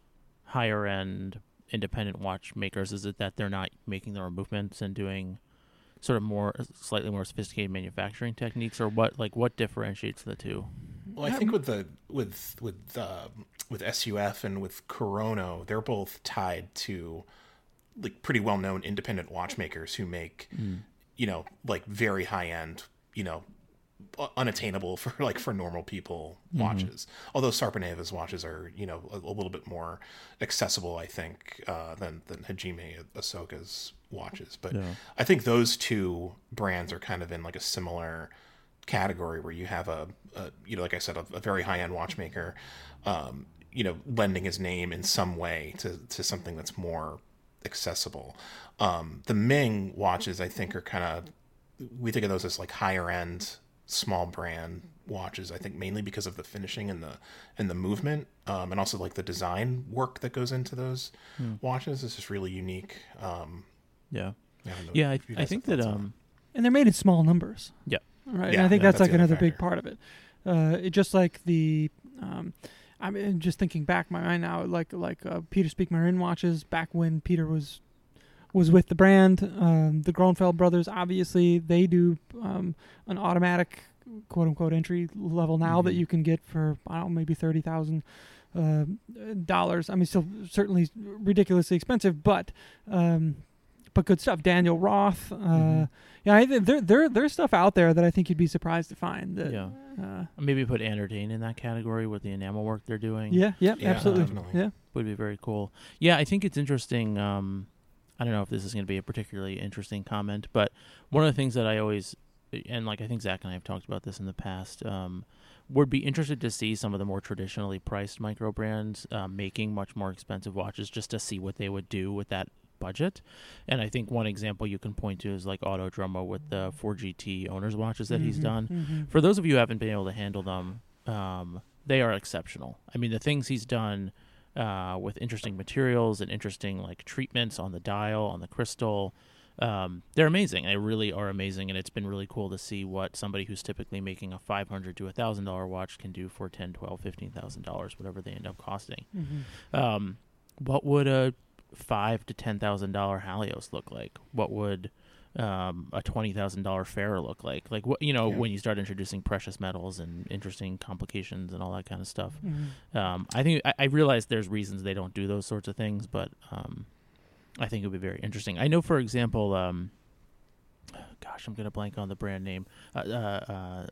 higher end independent watchmakers? Is it that they're not making their own movements and doing sort of more, slightly more sophisticated manufacturing techniques, or what? Like, what differentiates the two? Well, I think with the with with uh, with S U F and with Corono, they're both tied to like pretty well-known independent watchmakers who make, mm. you know, like very high-end, you know, unattainable for like for normal people mm-hmm. watches. Although Sarpaneva's watches are, you know, a, a little bit more accessible, I think, uh, than than Hajime Ahsoka's watches. But yeah. I think those two brands are kind of in like a similar category where you have a, a you know, like I said, a, a very high-end watchmaker, um, you know, lending his name in some way to to something that's more accessible. Um, the Ming watches, I think, are kind of, we think of those as like higher end, small brand watches. I think mainly because of the finishing and the and the movement, um, and also like the design work that goes into those hmm. watches is just really unique. Um, yeah, I yeah, I, I think that, um, and they're made in small numbers. Yeah, right. Yeah, and I think yeah, that's, that's like another factor. big part of it. Uh, it just like the. Um, I mean, just thinking back my mind now, like like uh, Peter Speak Marin watches back when Peter was was with the brand. Um, the Gronfeld brothers, obviously, they do um, an automatic quote unquote entry level now mm-hmm. that you can get for I don't know maybe thirty thousand uh, dollars. I mean, still certainly ridiculously expensive, but um, but good stuff. Daniel Roth, uh, mm-hmm. yeah, I, there there there's stuff out there that I think you'd be surprised to find. That, yeah. Uh, Maybe put Anderdane in that category with the enamel work they're doing. Yeah, yeah, yeah absolutely. Definitely. Yeah. Would be very cool. Yeah, I think it's interesting. Um, I don't know if this is going to be a particularly interesting comment, but one of the things that I always, and like I think Zach and I have talked about this in the past, um, would be interested to see some of the more traditionally priced micro brands uh, making much more expensive watches just to see what they would do with that budget. And I think one example you can point to is like Autodromo with the four G T owner's watches that mm-hmm, he's done. Mm-hmm. For those of you who haven't been able to handle them, um, they are exceptional. I mean, the things he's done uh, with interesting materials and interesting like treatments on the dial, on the crystal, um, they're amazing. They really are amazing, and it's been really cool to see what somebody who's typically making a five hundred to a thousand dollar watch can do for ten, twelve, fifteen thousand dollars, whatever they end up costing. Mm-hmm. Um, what would a five to ten thousand dollar Halios look like? What would um, a twenty thousand dollar Farah look like? Like what you know yeah. when you start introducing precious metals and interesting complications and all that kind of stuff. Mm-hmm. Um, I think I, I realize there's reasons they don't do those sorts of things, but um, I think it would be very interesting. I know, for example, um, gosh, I'm gonna blank on the brand name. Uh, uh, uh,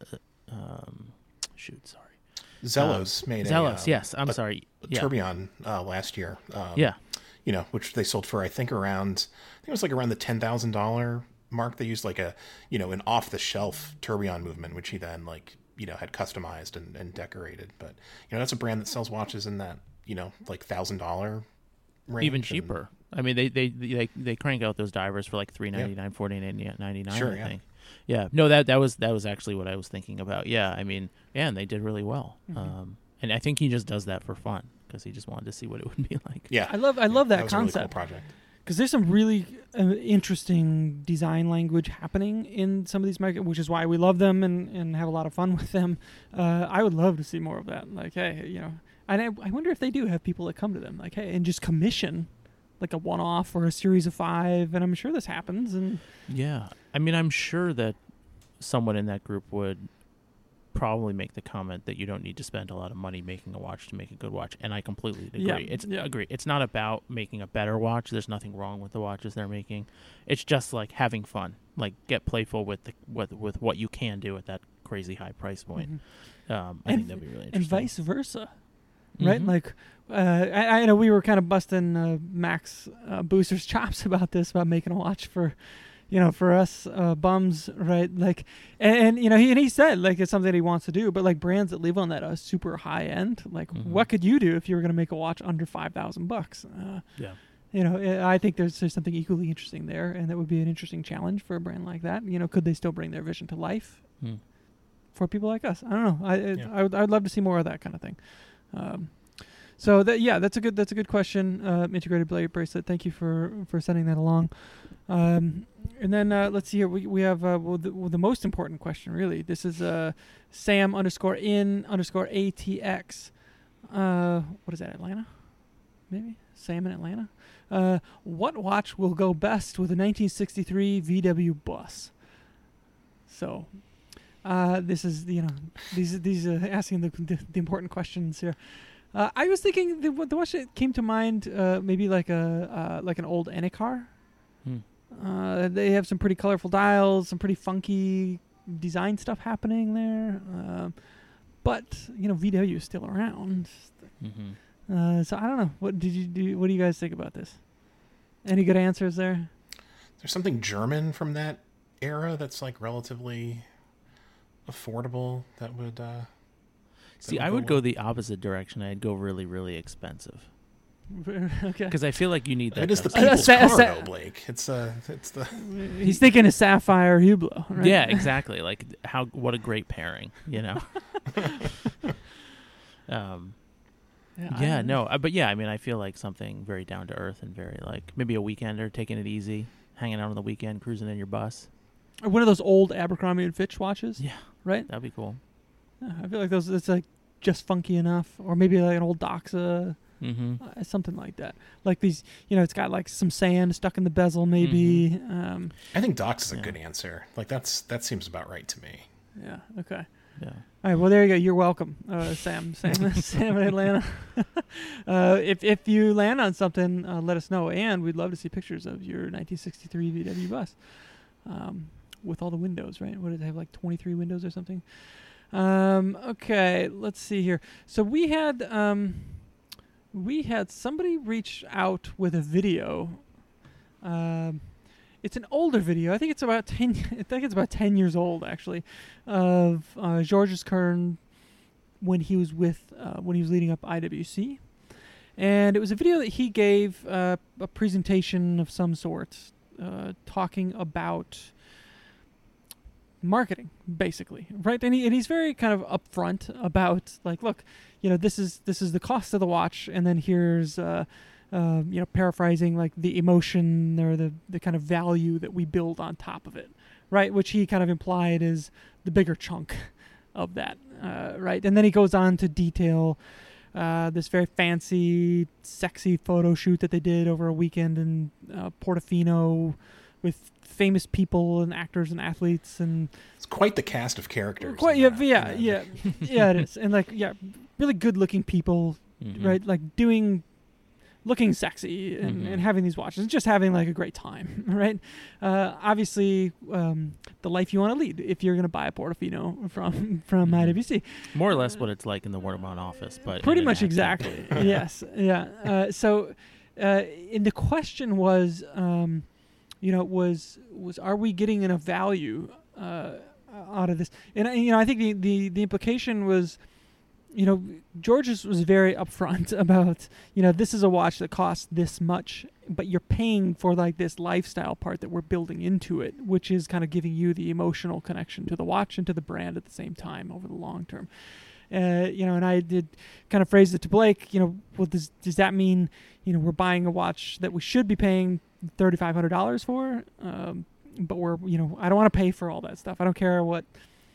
um, shoot, sorry. Zelos uh, made Zelos. a, uh, yes, I'm a, sorry. A yeah. tourbillon uh, last year. Um, yeah. You know, which they sold for, I think, around, I think it was like around the ten thousand dollars mark. They used like a, you know, an off-the-shelf tourbillon movement, which he then, like, you know, had customized and, and decorated. But, you know, that's a brand that sells watches in that, you know, like one thousand dollars range. Even cheaper. And, I mean, they, they they they crank out those divers for like three ninety-nine, yeah. four ninety-nine, sure, I yeah. think. Yeah. No, that that was that was actually what I was thinking about. Yeah, I mean, yeah, and they did really well. Mm-hmm. Um, and I think he just does that for fun. because he just wanted to see what it would be like. Yeah, I love I Yeah, love that, that was a really concept. cool project. Because there's some really uh, interesting design language happening in some of these markets, which is why we love them and, and have a lot of fun with them. Uh, I would love to see more of that. Like, hey, you know, and I, I wonder if they do have people that come to them, like, hey, and just commission like a one-off or a series of five. And I'm sure this happens. And Yeah. I mean, I'm sure that someone in that group would probably make the comment that you don't need to spend a lot of money making a watch to make a good watch, and I completely agree. Yeah, It's yeah. agree. It's not about making a better watch. There's nothing wrong with the watches they're making. It's just like having fun. Like get playful with the with, with what you can do at that crazy high price point. Mhm. Um, I And think that'd be really and interesting. vice versa. Right, Mhm. like uh, I, I know we were kind of busting uh, Max uh, Booster's chops about this, about making a watch for, you know, for us uh, bums, right? Like, and, and you know, he and he said like it's something he wants to do, but like brands that live on that uh, super high end, like Mhm. what could you do if you were going to make a watch under five thousand bucks? Uh, Yeah. you know, uh, I think there's there's something equally interesting there, and that would be an interesting challenge for a brand like that. You know, could they still bring their vision to life Hmm. for people like us? I don't know. I Yeah. I would I would love to see more of that kind of thing. Um, so that yeah, that's a good that's a good question. Uh, integrated blade bracelet. Thank you for for sending that along. Um, and then uh, let's see here. We we have uh, well, the, well, the most important question really. This is uh, Sam underscore in underscore A T X. Uh, what is that? Atlanta? Maybe Sam in Atlanta. Uh, what watch will go best with a nineteen sixty-three V W bus? So, uh, this is you know these these uh, asking the, the the important questions here. Uh, I was thinking the the watch that came to mind uh, maybe like a uh, like an old Enicar. Hmm. Uh, they have some pretty colorful dials, some pretty funky design stuff happening there. Uh, but you know V W is still around. Mhm. Uh, so I don't know. What did you do? What do you guys think about this? Any good answers there? There's something German from that era that's like relatively affordable that would uh See, would I go would go well. the opposite direction. I'd go really, really expensive Okay. because I feel like you need that. It is the kind of Uh, people's sa- car, sa- though, Blake. It's uh, it's the He's thinking of Sapphire Hublot, right? Yeah, exactly. Like how what a great pairing, you know. um, I yeah, don't no, uh, but yeah, I mean, I feel like something very down to earth and very like maybe a weekender, taking it easy, hanging out on the weekend, cruising in your bus. know. One of those old Abercrombie and Fitch watches, Yeah, right? that'd be cool. Yeah, I feel like those. It's like just funky enough, or maybe like an old Doxa, Mm-hmm. uh, something like that. Like these, you know, it's got like some sand stuck in the bezel, maybe. Um, I think Docs is a Yeah. good answer. Like that's that seems about right to me. yeah. Okay. Yeah. All right. Well, there you go. You're welcome, uh, Sam. Sam. Sam in Atlanta. uh, if if you land on something, uh, let us know, and we'd love to see pictures of your nineteen sixty-three V W bus, um, with all the windows. Right? What did they have? Like twenty-three windows or something? Um, okay. Let's see here. So we had um, we had somebody reach out with a video. Um, it's an older video. I think it's about ten. I think it's about ten years old, actually, of uh, Georges Kern when he was with uh, when he was leading up I W C, and it was a video that he gave uh, a presentation of some sort, uh, talking about marketing, basically, right? And he and he's very kind of upfront about like, look, you know, this is this is the cost of the watch, and then here's. Uh, Uh, you know, paraphrasing like the emotion or the, the kind of value that we build on top of it, right? Which he kind of implied is the bigger chunk of that, uh, right? And then he goes on to detail uh, this very fancy, sexy photo shoot that they did over a weekend in uh, Portofino with famous people and actors and athletes and It's quite the cast of characters. quite in yeah, that, yeah, you know. yeah, yeah, it is, and like yeah, really good-looking people, Mhm. right? Like doing. Looking sexy and, Mhm. and having these watches, and just having like a great time, right? Uh, obviously, um, the life you want to lead if you're going to buy a Portofino from from Mhm. I W C. More or less what it's like in the Watermelon office, but Pretty in an much accent. exactly. Yes, yeah. Uh, so, uh, and the question was, um, you know, was was are we getting enough value uh, out of this? And uh, you know, I think the the, the implication was. You know, Georges was very upfront about, you know, this is a watch that costs this much, but you're paying for like this lifestyle part that we're building into it, which is kind of giving you the emotional connection to the watch and to the brand at the same time over the long term. Uh, you know, and I did kind of phrase it to Blake. You know, well, does does that mean you know we're buying a watch that we should be paying thirty-five hundred dollars for? Um, but we're you know I don't want to pay for all that stuff. I don't care what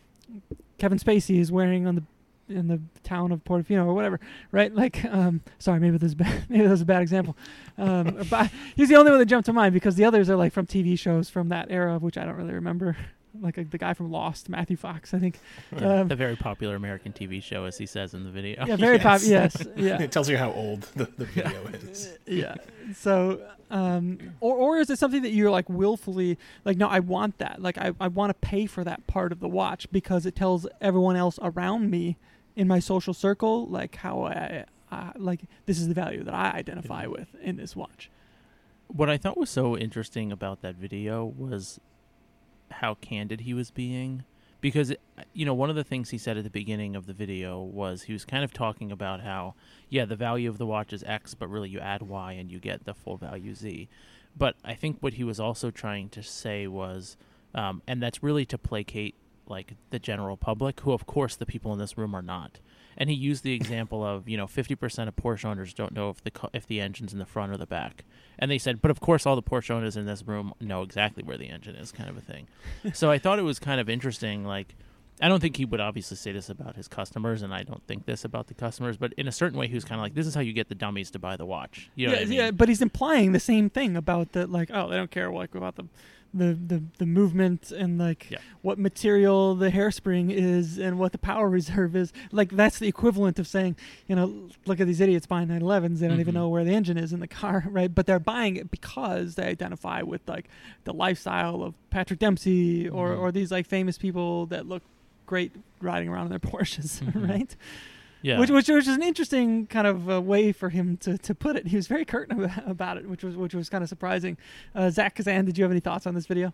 Kevin Spacey is wearing on the in the town of Portofino or whatever, right? Like, um, sorry, maybe this bad, maybe that was a bad example. Um, but he's the only one that jumped to mind because the others are like from T V shows from that era, which I don't really remember. Like a, the guy from Lost, Matthew Fox, I think. Um, a very popular American T V show, as he says in the video. Yeah, very yes. pop. Yes, yeah. It tells you how old the, the video is. Yeah. So, um, or or is it something that you're like willfully like, no, I want that. Like, I I want to pay for that part of the watch because it tells everyone else around me in my social circle like how I uh, like this is the value that I identify Yeah. with in this watch. What I thought was so interesting about that video was how candid he was being, because you know one of the things he said at the beginning of the video was he was kind of talking about how yeah the value of the watch is X, but really you add Y and you get the full value Z. But I think what he was also trying to say was um, and that's really to placate like the general public, who of course the people in this room are not. And he used the example of, you know, fifty percent of Porsche owners don't know if the if the engine's in the front or the back. And they said, but of course all the Porsche owners in this room know exactly where the engine is, kind of a thing. So I thought it was kind of interesting. Like, I don't think he would obviously say this about his customers, and I don't think this about the customers, but in a certain way he was kind of like, this is how you get the dummies to buy the watch. You know yeah, what I mean? yeah, but he's implying the same thing about the like, oh, they don't care like about the the the, the movement and like Yeah. what material the hairspring is and what the power reserve is. Like that's the equivalent of saying, you know, look at these idiots buying nine elevens, they don't even Mhm. know where the engine is in the car, right? But they're buying it because they identify with like the lifestyle of Patrick Dempsey or Mhm. or these like famous people that look great riding around in their Porsches, Mhm. right? Yeah. Which, which which is an interesting kind of uh, way for him to, to put it. He was very curtain about, about it, which was which was kind of surprising. Uh, Zach Kazan, did you have any thoughts on this video?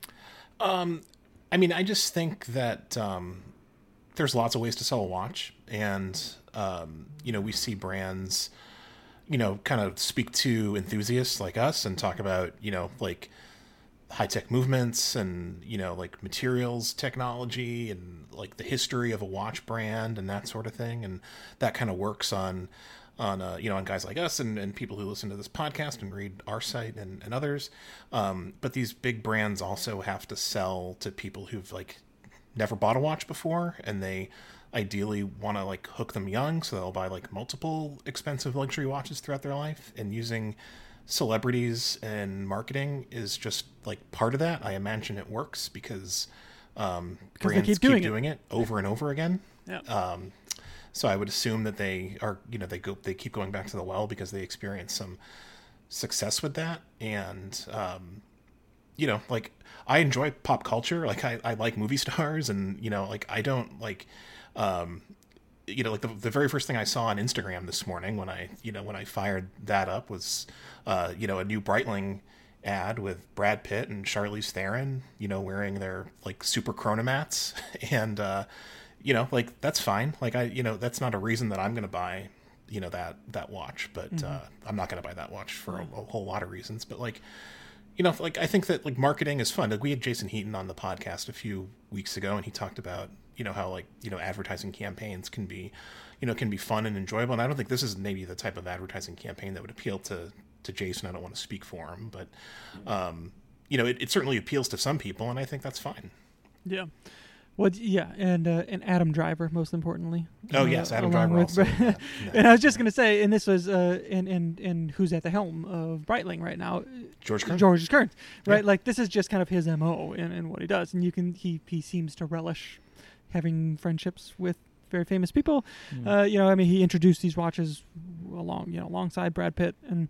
Um, I mean, I just think that um, there's lots of ways to sell a watch, and um, you know, we see brands, you know, kind of speak to enthusiasts like us and talk about, you know, like high-tech movements and, you know, like materials technology and like the history of a watch brand and that sort of thing. And that kind of works on, on, uh, you know, on guys like us and, and people who listen to this podcast and read our site and, and others. Um, but these big brands also have to sell to people who've like never bought a watch before, and they ideally want to like hook them young. So they'll buy like multiple expensive luxury watches throughout their life, and using celebrities and marketing is just like part of that. I imagine it works because um, Because they brands keep keep doing doing, it. it. over and over again. Yeah. Um, so I would assume that they are, you know, they go, they keep going back to the well because they experience some success with that. And, um, you know, like I enjoy pop culture. Like I, I like movie stars, and, you know, like I don't like, um, you know, like the, the very first thing I saw on Instagram this morning when I, you know, when I fired that up was, uh, you know, a new Breitling ad with Brad Pitt and Charlize Theron, you know, wearing their like super chronomats. And, uh, you know, like that's fine. Like I, you know, that's not a reason that I'm going to buy, you know, that, that watch, but, mm-hmm. uh, I'm not going to buy that watch for a, a whole lot of reasons. But like, you know, like I think that like marketing is fun. Like we had Jason Heaton on the podcast a few weeks ago, and he talked about, you know, how like, you know, advertising campaigns can be, you know, can be fun and enjoyable. And I don't think this is maybe the type of advertising campaign that would appeal to, to Jason. I don't want to speak for him, but, um, you know, it, it certainly appeals to some people, and I think that's fine. Yeah. Well, yeah, and uh, and Adam Driver, most importantly. Oh uh, yes, Adam along Driver with also. Bre- yeah, yeah. And I was just gonna say, and this was uh, and and and who's at the helm of Breitling right now? George Kern. George Kern, right? Yeah. Like this is just kind of his M O in, in what he does, and you can he he seems to relish having friendships with very famous people. Mm. Uh, you know, I mean, he introduced these watches along, you know, alongside Brad Pitt, and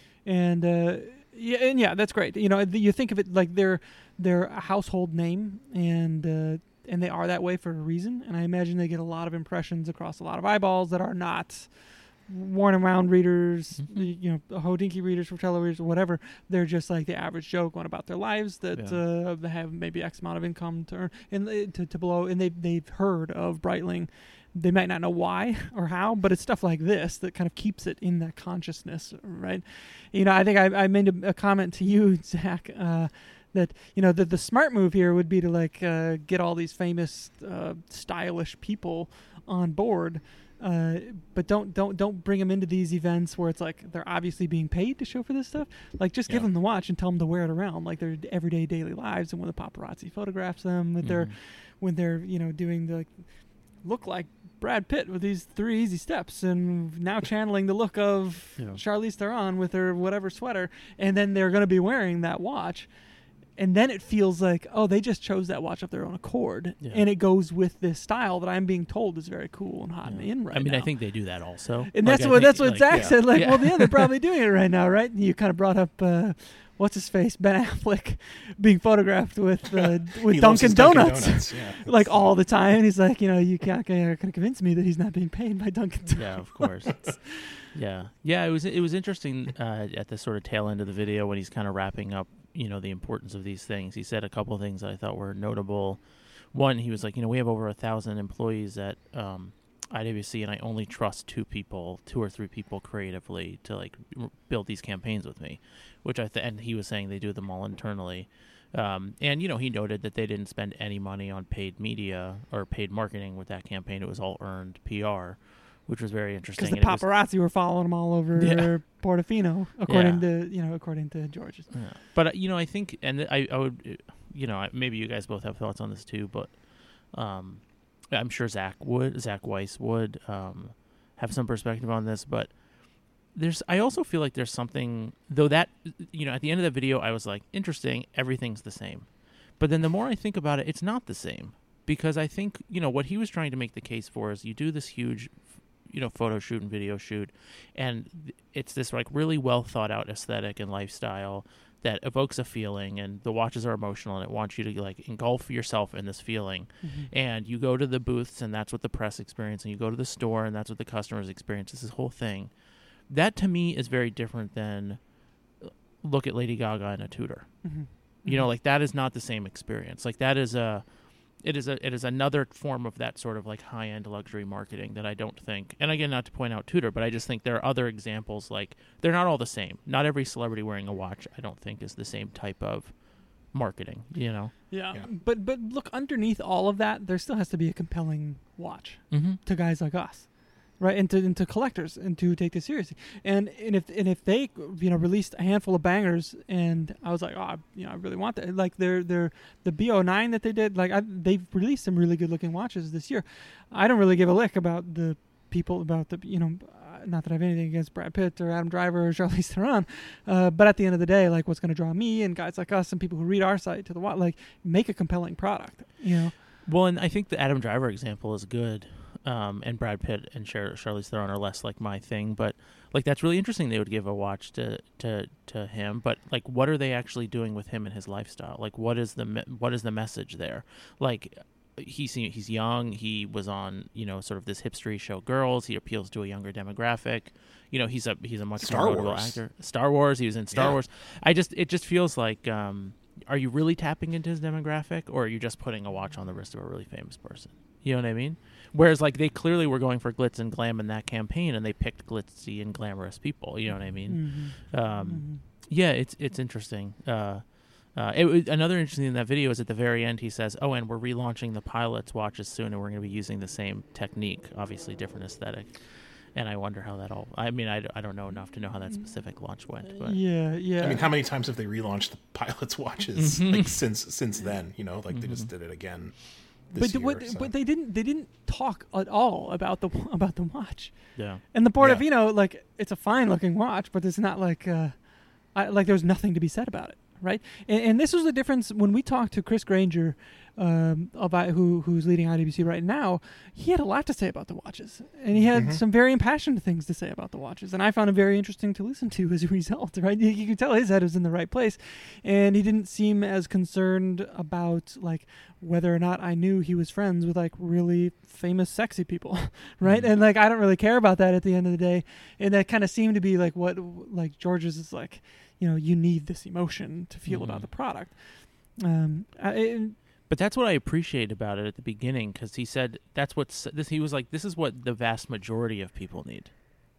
and uh, yeah, and yeah, that's great. You know, you think of it like they're they're a household name, and uh, and they are that way for a reason. And I imagine they get a lot of impressions across a lot of eyeballs that are not worn around readers, Mhm. you know, Hodinkee readers, Fratello readers, or whatever. They're just like the average Joe going about their lives that Yeah. uh, have maybe X amount of income to earn and uh, to, to blow, and they've they've heard of Breitling. They might not know why or how, but it's stuff like this that kind of keeps it in that consciousness, right? You know, I think I, I made a, a comment to you, Zach, uh, that, you know, the, the smart move here would be to, like, uh, get all these famous, uh, stylish people on board. Uh, but don't don't don't bring them into these events where it's like they're obviously being paid to show for this stuff. Like just give Yeah. them the watch and tell them to wear it around like their everyday daily lives. And when the paparazzi photographs them, with their Mhm. when they're you know doing the look like Brad Pitt with these three easy steps, and now channeling the look of Yeah. Charlize Theron with her whatever sweater, and then they're going to be wearing that watch. And then it feels like, oh, they just chose that watch of their own accord, Yeah. and it goes with this style that I'm being told is very cool and hot Yeah. and in right I mean, now. I think they do that also. and Like, that's I what think, that's what like, Zach yeah. said. Like, Yeah. well, yeah, they're probably doing it right now, right? And you kind of brought up uh, what's his face, Ben Affleck, being photographed with uh, with He loves Dunkin' his Dunkin' Donuts, Donuts, yeah. like all the time. And he's like, you know, you can't, can't convince me that he's not being paid by Dunkin' Donuts. Yeah, of course. yeah, yeah. It was it was interesting uh, at the sort of tail end of the video when he's kind of wrapping up, you know, the importance of these things. He said a couple of things that I thought were notable. One, he was like, you know, we have over a thousand employees at um, I W C, and I only trust two people, two or three people creatively to like r- build these campaigns with me, which I th- and he was saying they do them all internally. Um, and, you know, he noted that they didn't spend any money on paid media or paid marketing with that campaign. It was all earned P R, which was very interesting. Because the And it was- paparazzi were following him all over Yeah. Portofino, according Yeah. to you know, according to George's. Yeah. But uh, you know, I think, and th- I, I would, uh, you know, I- maybe you guys both have thoughts on this too. But um, I'm sure Zach would, Zach Weiss would um, have some perspective on this. But there's, I also feel like there's something, though that, you know, at the end of the video, I was like, interesting, everything's the same. But then the more I think about it, it's not the same, because I think, you know, what he was trying to make the case for is you do this huge, you know, photo shoot and video shoot, and th- it's this like really well thought out aesthetic and lifestyle that evokes a feeling, and the watches are emotional, and it wants you to like engulf yourself in this feeling. Mm-hmm. And you go to the booths, and that's what the press experience, and you go to the store, and that's what the customers experience. It's this whole thing. That to me is very different than uh, look at Lady Gaga in a Tudor. Mm-hmm. You know, like that is not the same experience. Like that is a, it is a, it is another form of that sort of like high end luxury marketing that I don't think. And again, not to point out Tudor, but I just think there are other examples. Like they're not all the same. Not every celebrity wearing a watch, I don't think, is the same type of marketing. You know. Yeah. Yeah. but but look, underneath all of that, there still has to be a compelling watch Mm-hmm. to guys like us, right? And to, and to collectors, and to take this seriously. And and if and if they you know released a handful of bangers, and I was like, oh, I, you know, I really want that. Like their their the B oh nine that they did, like I, they've released some really good looking watches this year. I don't really give a lick about the people about the you know. uh, Not that I have anything against Brad Pitt or Adam Driver or Charlize Theron, uh, but at the end of the day, like what's going to draw me and guys like us and people who read our site to the watch, like make a compelling product, you know. Well, and I think the Adam Driver example is good. Um, and Brad Pitt and Char- Charlize Theron are less like my thing, but like that's really interesting. They would give a watch to, to, to him, but like, what are they actually doing with him and his lifestyle? Like, what is the me- what is the message there? Like, he's he's young. He was on you know sort of this hipstery show, Girls. He appeals to a younger demographic. You know, he's a he's a much Star more notable Wars. actor. Star Wars. He was in Star Yeah. Wars. I just it just feels like. Um, are you really tapping into his demographic, or are you just putting a watch on the wrist of a really famous person? You know what I mean? Whereas, like, they clearly were going for glitz and glam in that campaign, and they picked glitzy and glamorous people. You know what I mean? Mm-hmm. Um, Mm-hmm. yeah, it's it's interesting. Uh, uh, it was, another interesting thing in that video is at the very end he says, "Oh, and we're relaunching the Pilot's watches soon, and we're going to be using the same technique, obviously different aesthetic." And I wonder how that all. I mean, I, I don't know enough to know how that specific launch went, but Yeah, yeah. I mean, how many times have they relaunched the Pilot's watches like since since then? You know, like they just did it again this but the, year. what, so. but they didn't they didn't talk at all about the about the watch. yeah, And the Portofino, like it's a fine looking watch, but it's not like uh, I, like there's nothing to be said about it, right? And, and this was the difference when we talked to Chris Granger, um, about who who's leading I W C right now. He had a lot to say about the watches, and he had Mhm. some very impassioned things to say about the watches, and I found it very interesting to listen to as a result. Right, you, you could tell his head was in the right place, and he didn't seem as concerned about like whether or not I knew he was friends with like really famous, sexy people, right? Mhm. And like I don't really care about that at the end of the day, and that kind of seemed to be like what like George's is like, you know, you need this emotion to feel Mhm. about the product. Um, I, it, But that's what I appreciate about it at the beginning, because he said that's what this. He was like, this is what the vast majority of people need.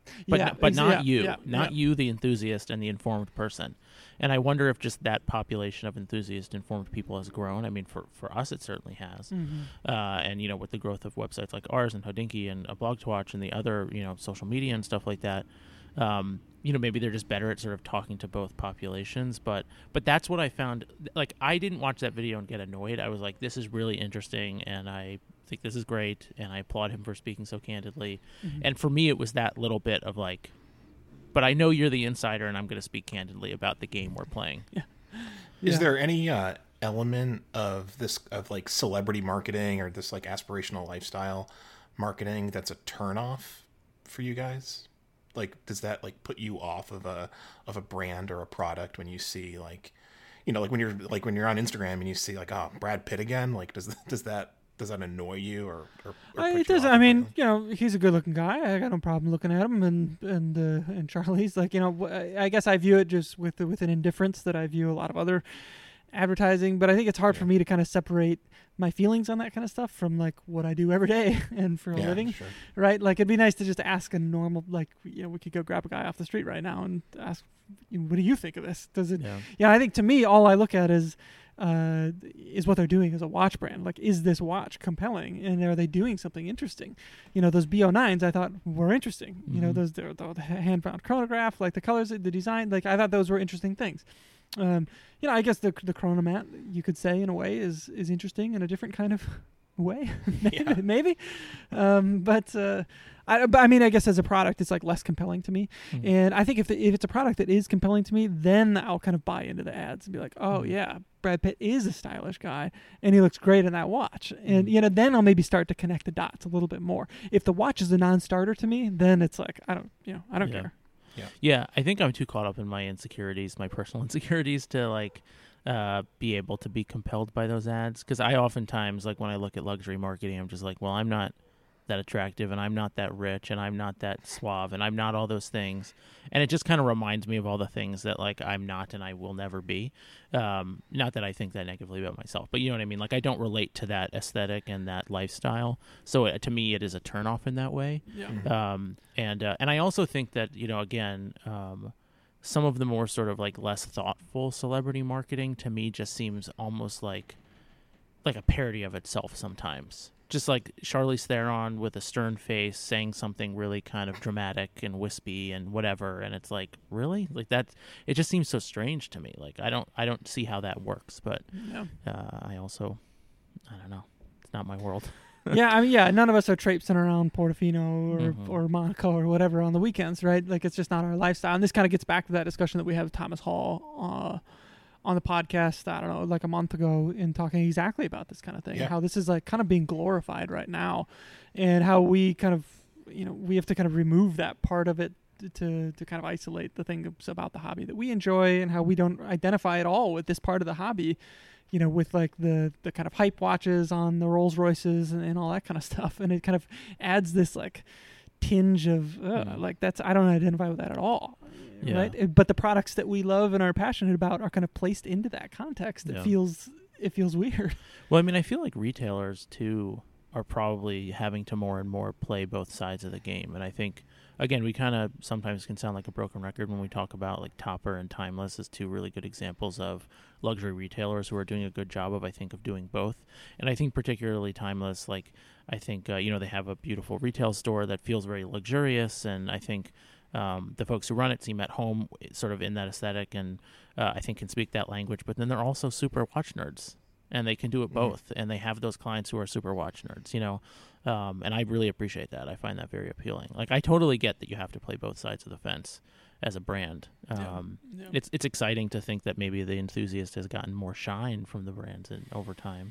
but yeah, not, but ex- not yeah, you, yeah, not yeah. you, the enthusiast and the informed person. And I wonder if just that population of enthusiast, informed people has grown. I mean, for, for us, it certainly has. Mm-hmm. Uh, and, you know, with the growth of websites like ours and Hodinkee and uh, BlogTwatch and the other, you know, social media and stuff like that, um, you know, maybe they're just better at sort of talking to both populations. But but that's what I found. Like, I didn't watch that video and get annoyed. I was like, this is really interesting, and I think this is great, and I applaud him for speaking so candidly. Mm-hmm. And for me, it was that little bit of like, but I know you're the insider, and I'm going to speak candidly about the game we're playing. Yeah. Is Yeah. there any uh, element of this of like celebrity marketing or this like aspirational lifestyle marketing that's a turnoff for you guys? Like, does that like put you off of a of a brand or a product when you see like, you know, like when you're like when you're on Instagram and you see like, oh, Brad Pitt again? Like, does does that does that annoy you or? or, or Uh, put it you does. off I mean, completely? you know, he's a good-looking guy. I got no problem looking at him, and and uh, and Charlie's like, you know, wh- I guess I view it just with with an indifference that I view a lot of other advertising. But I think it's hard for Yeah. me to kind of separate my feelings on that kind of stuff from like what I do every day and for a Yeah, living, sure. right? Like it'd be nice to just ask a normal, like, you know, we could go grab a guy off the street right now and ask, what do you think of this? Does it? Yeah. Yeah, I think to me, all I look at is uh, is what they're doing as a watch brand. Like, is this watch compelling, and are they doing something interesting? You know, those B O nines I thought were interesting. You know, Mhm. those the, the hand-bound chronograph, like the colors, the design. Like I thought those were interesting things. Um, you know, I guess the the chronomat, you could say in a way, is is interesting in a different kind of way, maybe. Yeah. maybe. Um, but uh, I, but I mean, I guess as a product, it's like less compelling to me. Mhm. And I think if the, if it's a product that is compelling to me, then I'll kind of buy into the ads and be like, oh Mhm. yeah, Brad Pitt is a stylish guy, and he looks great in that watch. And Mhm. you know, then I'll maybe start to connect the dots a little bit more. If the watch is a non-starter to me, then it's like I don't, you know, I don't Yeah. care. Yeah, I think I'm too caught up in my insecurities, my personal insecurities, to like uh, be able to be compelled by those ads. Because I oftentimes, like when I look at luxury marketing, I'm just like, well, I'm not that attractive, and I'm not that rich, and I'm not that suave, and I'm not all those things. And it just kind of reminds me of all the things that like I'm not and I will never be. Um, not that I think that negatively about myself, but you know what I mean? Like I don't relate to that aesthetic and that lifestyle. So it, to me, it is a turnoff in that way. Yeah. Mhm. Um, and uh, and I also think that, you know, again, um, some of the more sort of like less thoughtful celebrity marketing to me just seems almost like like a parody of itself sometimes. Just like Charlize Theron with a stern face saying something really kind of dramatic and wispy and whatever, and it's like, really? Like that it just seems so strange to me. Like I don't I don't see how that works, but Yeah. uh, I also I don't know. It's not my world. yeah, I mean, yeah, none of us are traipsing around Portofino or, Mhm. or Monaco or whatever on the weekends, right? Like, it's just not our lifestyle. And this kind of gets back to that discussion that we had with Thomas Hall uh, on the podcast, I don't know, like a month ago, in talking exactly about this kind of thing, Yeah. how this is like kind of being glorified right now, and how we kind of, you know, we have to kind of remove that part of it to to kind of isolate the things about the hobby that we enjoy, and how we don't identify at all with this part of the hobby, you know, with like the the kind of hype watches on the Rolls Royces and, and all that kind of stuff, and it kind of adds this like tinge of uh, Mm. like that's I don't identify with that at all, Yeah. right? It- but the products that we love and are passionate about are kind of placed into that context. It Yeah. feels it feels weird. Well, I mean, I feel like retailers too are probably having to more and more play both sides of the game. And I think, again, we kind of sometimes can sound like a broken record when we talk about like Topper and Timeless as two really good examples of luxury retailers who are doing a good job of, I think, of doing both. And I think particularly Timeless, like, I think, uh, you know, they have a beautiful retail store that feels very luxurious. And I think um, the folks who run it seem at home sort of in that aesthetic, and uh, I think can speak that language. But then they're also super watch nerds. And they can do it Mhm. both, and they have those clients who are super watch nerds, you know, um, and I really appreciate that. I find that very appealing. Like, I totally get that you have to play both sides of the fence as a brand. Um, Yeah. It's it's exciting to think that maybe the enthusiast has gotten more shine from the brands in, over time.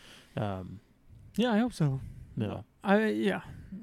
Um, Yeah, I hope so. yeah. I yeah.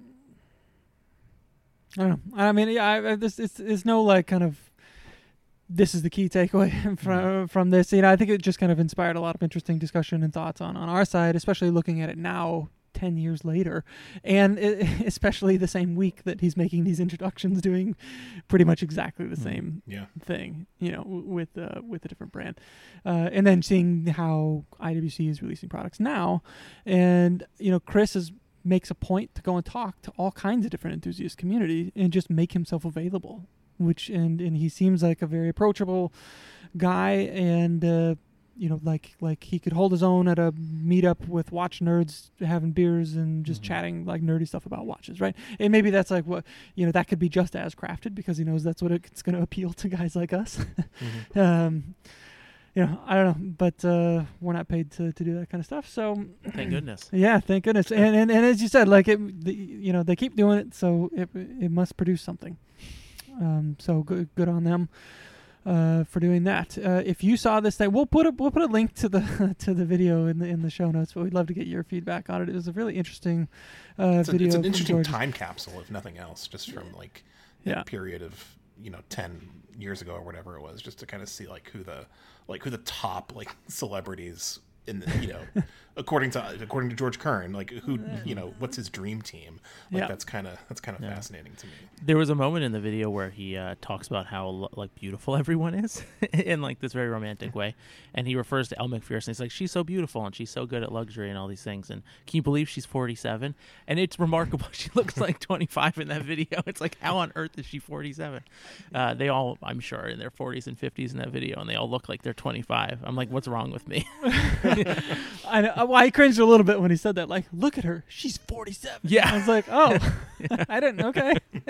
I don't know. I mean, yeah, I, I, this it's it's no like kind of. This is the key takeaway from from this. You know, I think it just kind of inspired a lot of interesting discussion and thoughts on on our side, especially looking at it now, ten years later, and it, especially the same week that he's making these introductions, doing pretty much exactly the Mhm. same Yeah. thing, you know, w- with uh, with a different brand, uh, and then seeing how I W C is releasing products now, and you know, Chris has makes a point to go and talk to all kinds of different enthusiast community and just make himself available. Which and and he seems like a very approachable guy, and uh, you know, like like he could hold his own at a meetup with watch nerds having beers and just Mhm. chatting like nerdy stuff about watches, right? And maybe that's like what, you know, that could be just as crafted because he knows that's what it's going to appeal to guys like us. Mhm. um, you know, I don't know, but uh, we're not paid to, to do that kind of stuff. So Thank goodness. yeah, thank goodness. And and, and as you said, like it, the, you know, they keep doing it, so it it must produce something. Um, so good good on them. Uh, for doing that. Uh, if you saw this thing, we'll put a we'll put a link to the to the video in the in the show notes. But we'd love to get your feedback on it. It was a really interesting uh, It's, a, video. it's an from interesting George. time capsule, if nothing else, just from like Yeah. a period of you know ten years ago or whatever it was, just to kind of see like who the like who the top like celebrities in the, you know according to according to George Kern, like who you know what's his dream team. Like Yeah. that's kind of that's kind of Yeah. fascinating to me. There was a moment in the video where he uh, talks about how lo- like beautiful everyone is in like this very romantic way, and he refers to Elle McPherson. He's like, she's so beautiful and she's so good at luxury and all these things. And can you believe she's forty-seven? And it's remarkable. She looks like twenty-five in that video. It's like, how on earth is she forty-seven? Uh, they all, I'm sure, are in their forties and fifties in that video, and they all look like they're twenty-five. I'm like, what's wrong with me? I know. Well, I cringed a little bit when he said that. Like, look at her, she's forty-seven. Yeah. I was like, oh, I didn't. Okay.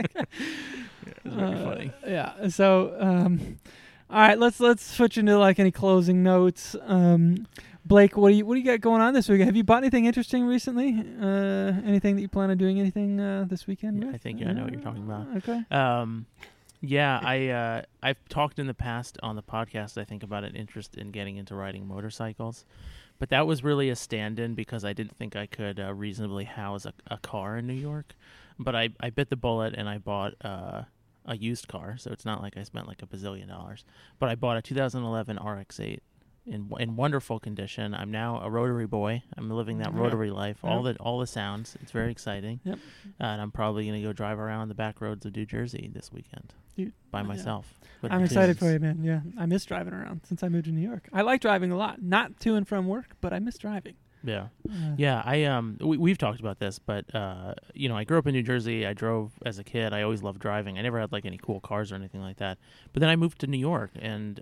It's very Uh, funny. Yeah. So, um, all right, let's let's switch into like any closing notes. Um, Blake, what do you what do you got going on this week? Have you bought anything interesting recently? Uh, anything that you plan on doing anything uh, this weekend? Yeah, with? I think I know what you're talking about. Okay. Um, yeah, I uh, I've talked in the past on the podcast, I think, about an interest in getting into riding motorcycles, but that was really a stand-in because I didn't think I could uh, reasonably house a, a car in New York. But I, I bit the bullet and I bought uh, a used car, so it's not like I spent like a bazillion dollars. But I bought a two thousand eleven R X eight in in wonderful condition. I'm now a rotary boy. I'm living that Yeah. rotary life. All Yeah. the all the sounds. It's very exciting. Yep. Uh, and I'm probably going to go drive around the back roads of New Jersey this weekend You- by yeah. myself. But I'm it excited is- for you, man. Yeah, I miss driving around since I moved to New York. I like driving a lot, not to and from work, but I miss driving. Yeah, Uh, yeah. I um, we, we've talked about this, but uh, you know, I grew up in New Jersey. I drove as a kid. I always loved driving. I never had like any cool cars or anything like that. But then I moved to New York, and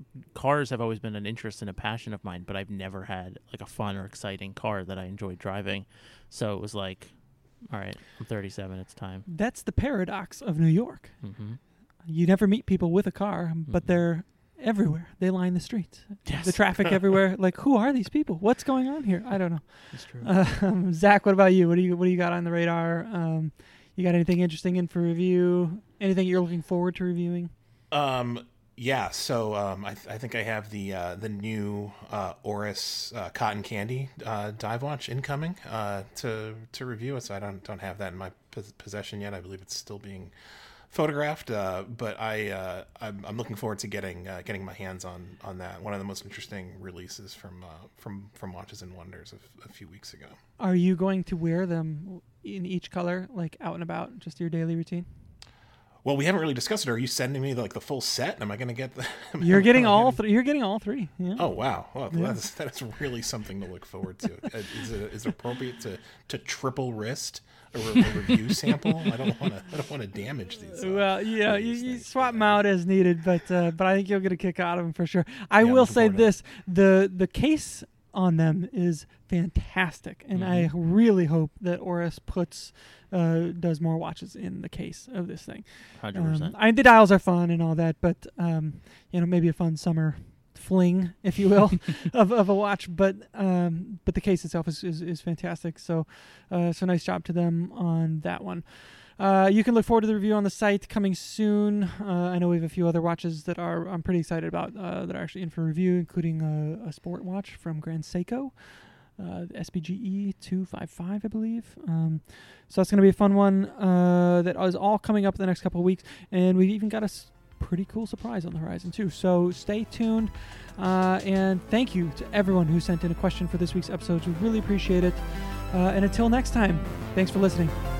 cars have always been an interest and a passion of mine. But I've never had like a fun or exciting car that I enjoyed driving. So it was like, all right, I'm thirty-seven. It's time. That's the paradox of New York. Mm-hmm. You never meet people with a car, but Mhm. they're everywhere. They line the streets. Yes, The traffic everywhere. Like, who are these people? What's going on here? I don't know. it's true. Um, Zach, what about you? What do you what do you got on the radar? Um, you got anything interesting in for review? Anything you're looking forward to reviewing? Um, yeah, so um, I, th- I think I have the uh, the new uh, Oris uh, Cotton Candy uh, dive watch incoming uh, to to review. So I don't don't have that in my pos- possession yet. I believe it's still being photographed, uh, but I uh, I'm, I'm looking forward to getting uh, getting my hands on, on that. One of the most interesting releases from uh, from from Watches and Wonders of, a few weeks ago. Are you going to wear them in each color, like out and about, just your daily routine? Well, we haven't really discussed it. Are you sending me like the full set? Am I going to get the? am I- You're getting am I all getting- three. You're getting all three. Yeah. Oh wow! Well, Yeah. that's that's really something to look forward to. Uh, is it is it appropriate to, to triple wrist a, re- a review sample? I don't want to. I don't want to damage these. Uh, Well, yeah, you, these you things, swap but, them uh, out as needed, but uh, but I think you'll get a kick out of them for sure. I Yeah, I'm will looking say forward to this: the the case on them is fantastic, and I Mm-hmm. really hope that Oris puts uh, does more watches in the case of this thing. Hundred Um, percent. I the dials are fun and all that, but um, you know, maybe a fun summer fling, if you will, of of a watch. But um, but the case itself is is, is fantastic. So uh, so nice job to them on that one. Uh, you can look forward to the review on the site coming soon. Uh, I know we have a few other watches that are I'm pretty excited about uh, that are actually in for review, including a, a sport watch from Grand Seiko, uh, the S B G E two fifty-five, I believe. Um, so that's going to be a fun one uh, that is all coming up in the next couple of weeks. And we've even got a s- pretty cool surprise on the horizon, too. So stay tuned. Uh, and thank you to everyone who sent in a question for this week's episode. We really appreciate it. Uh, and until next time, thanks for listening.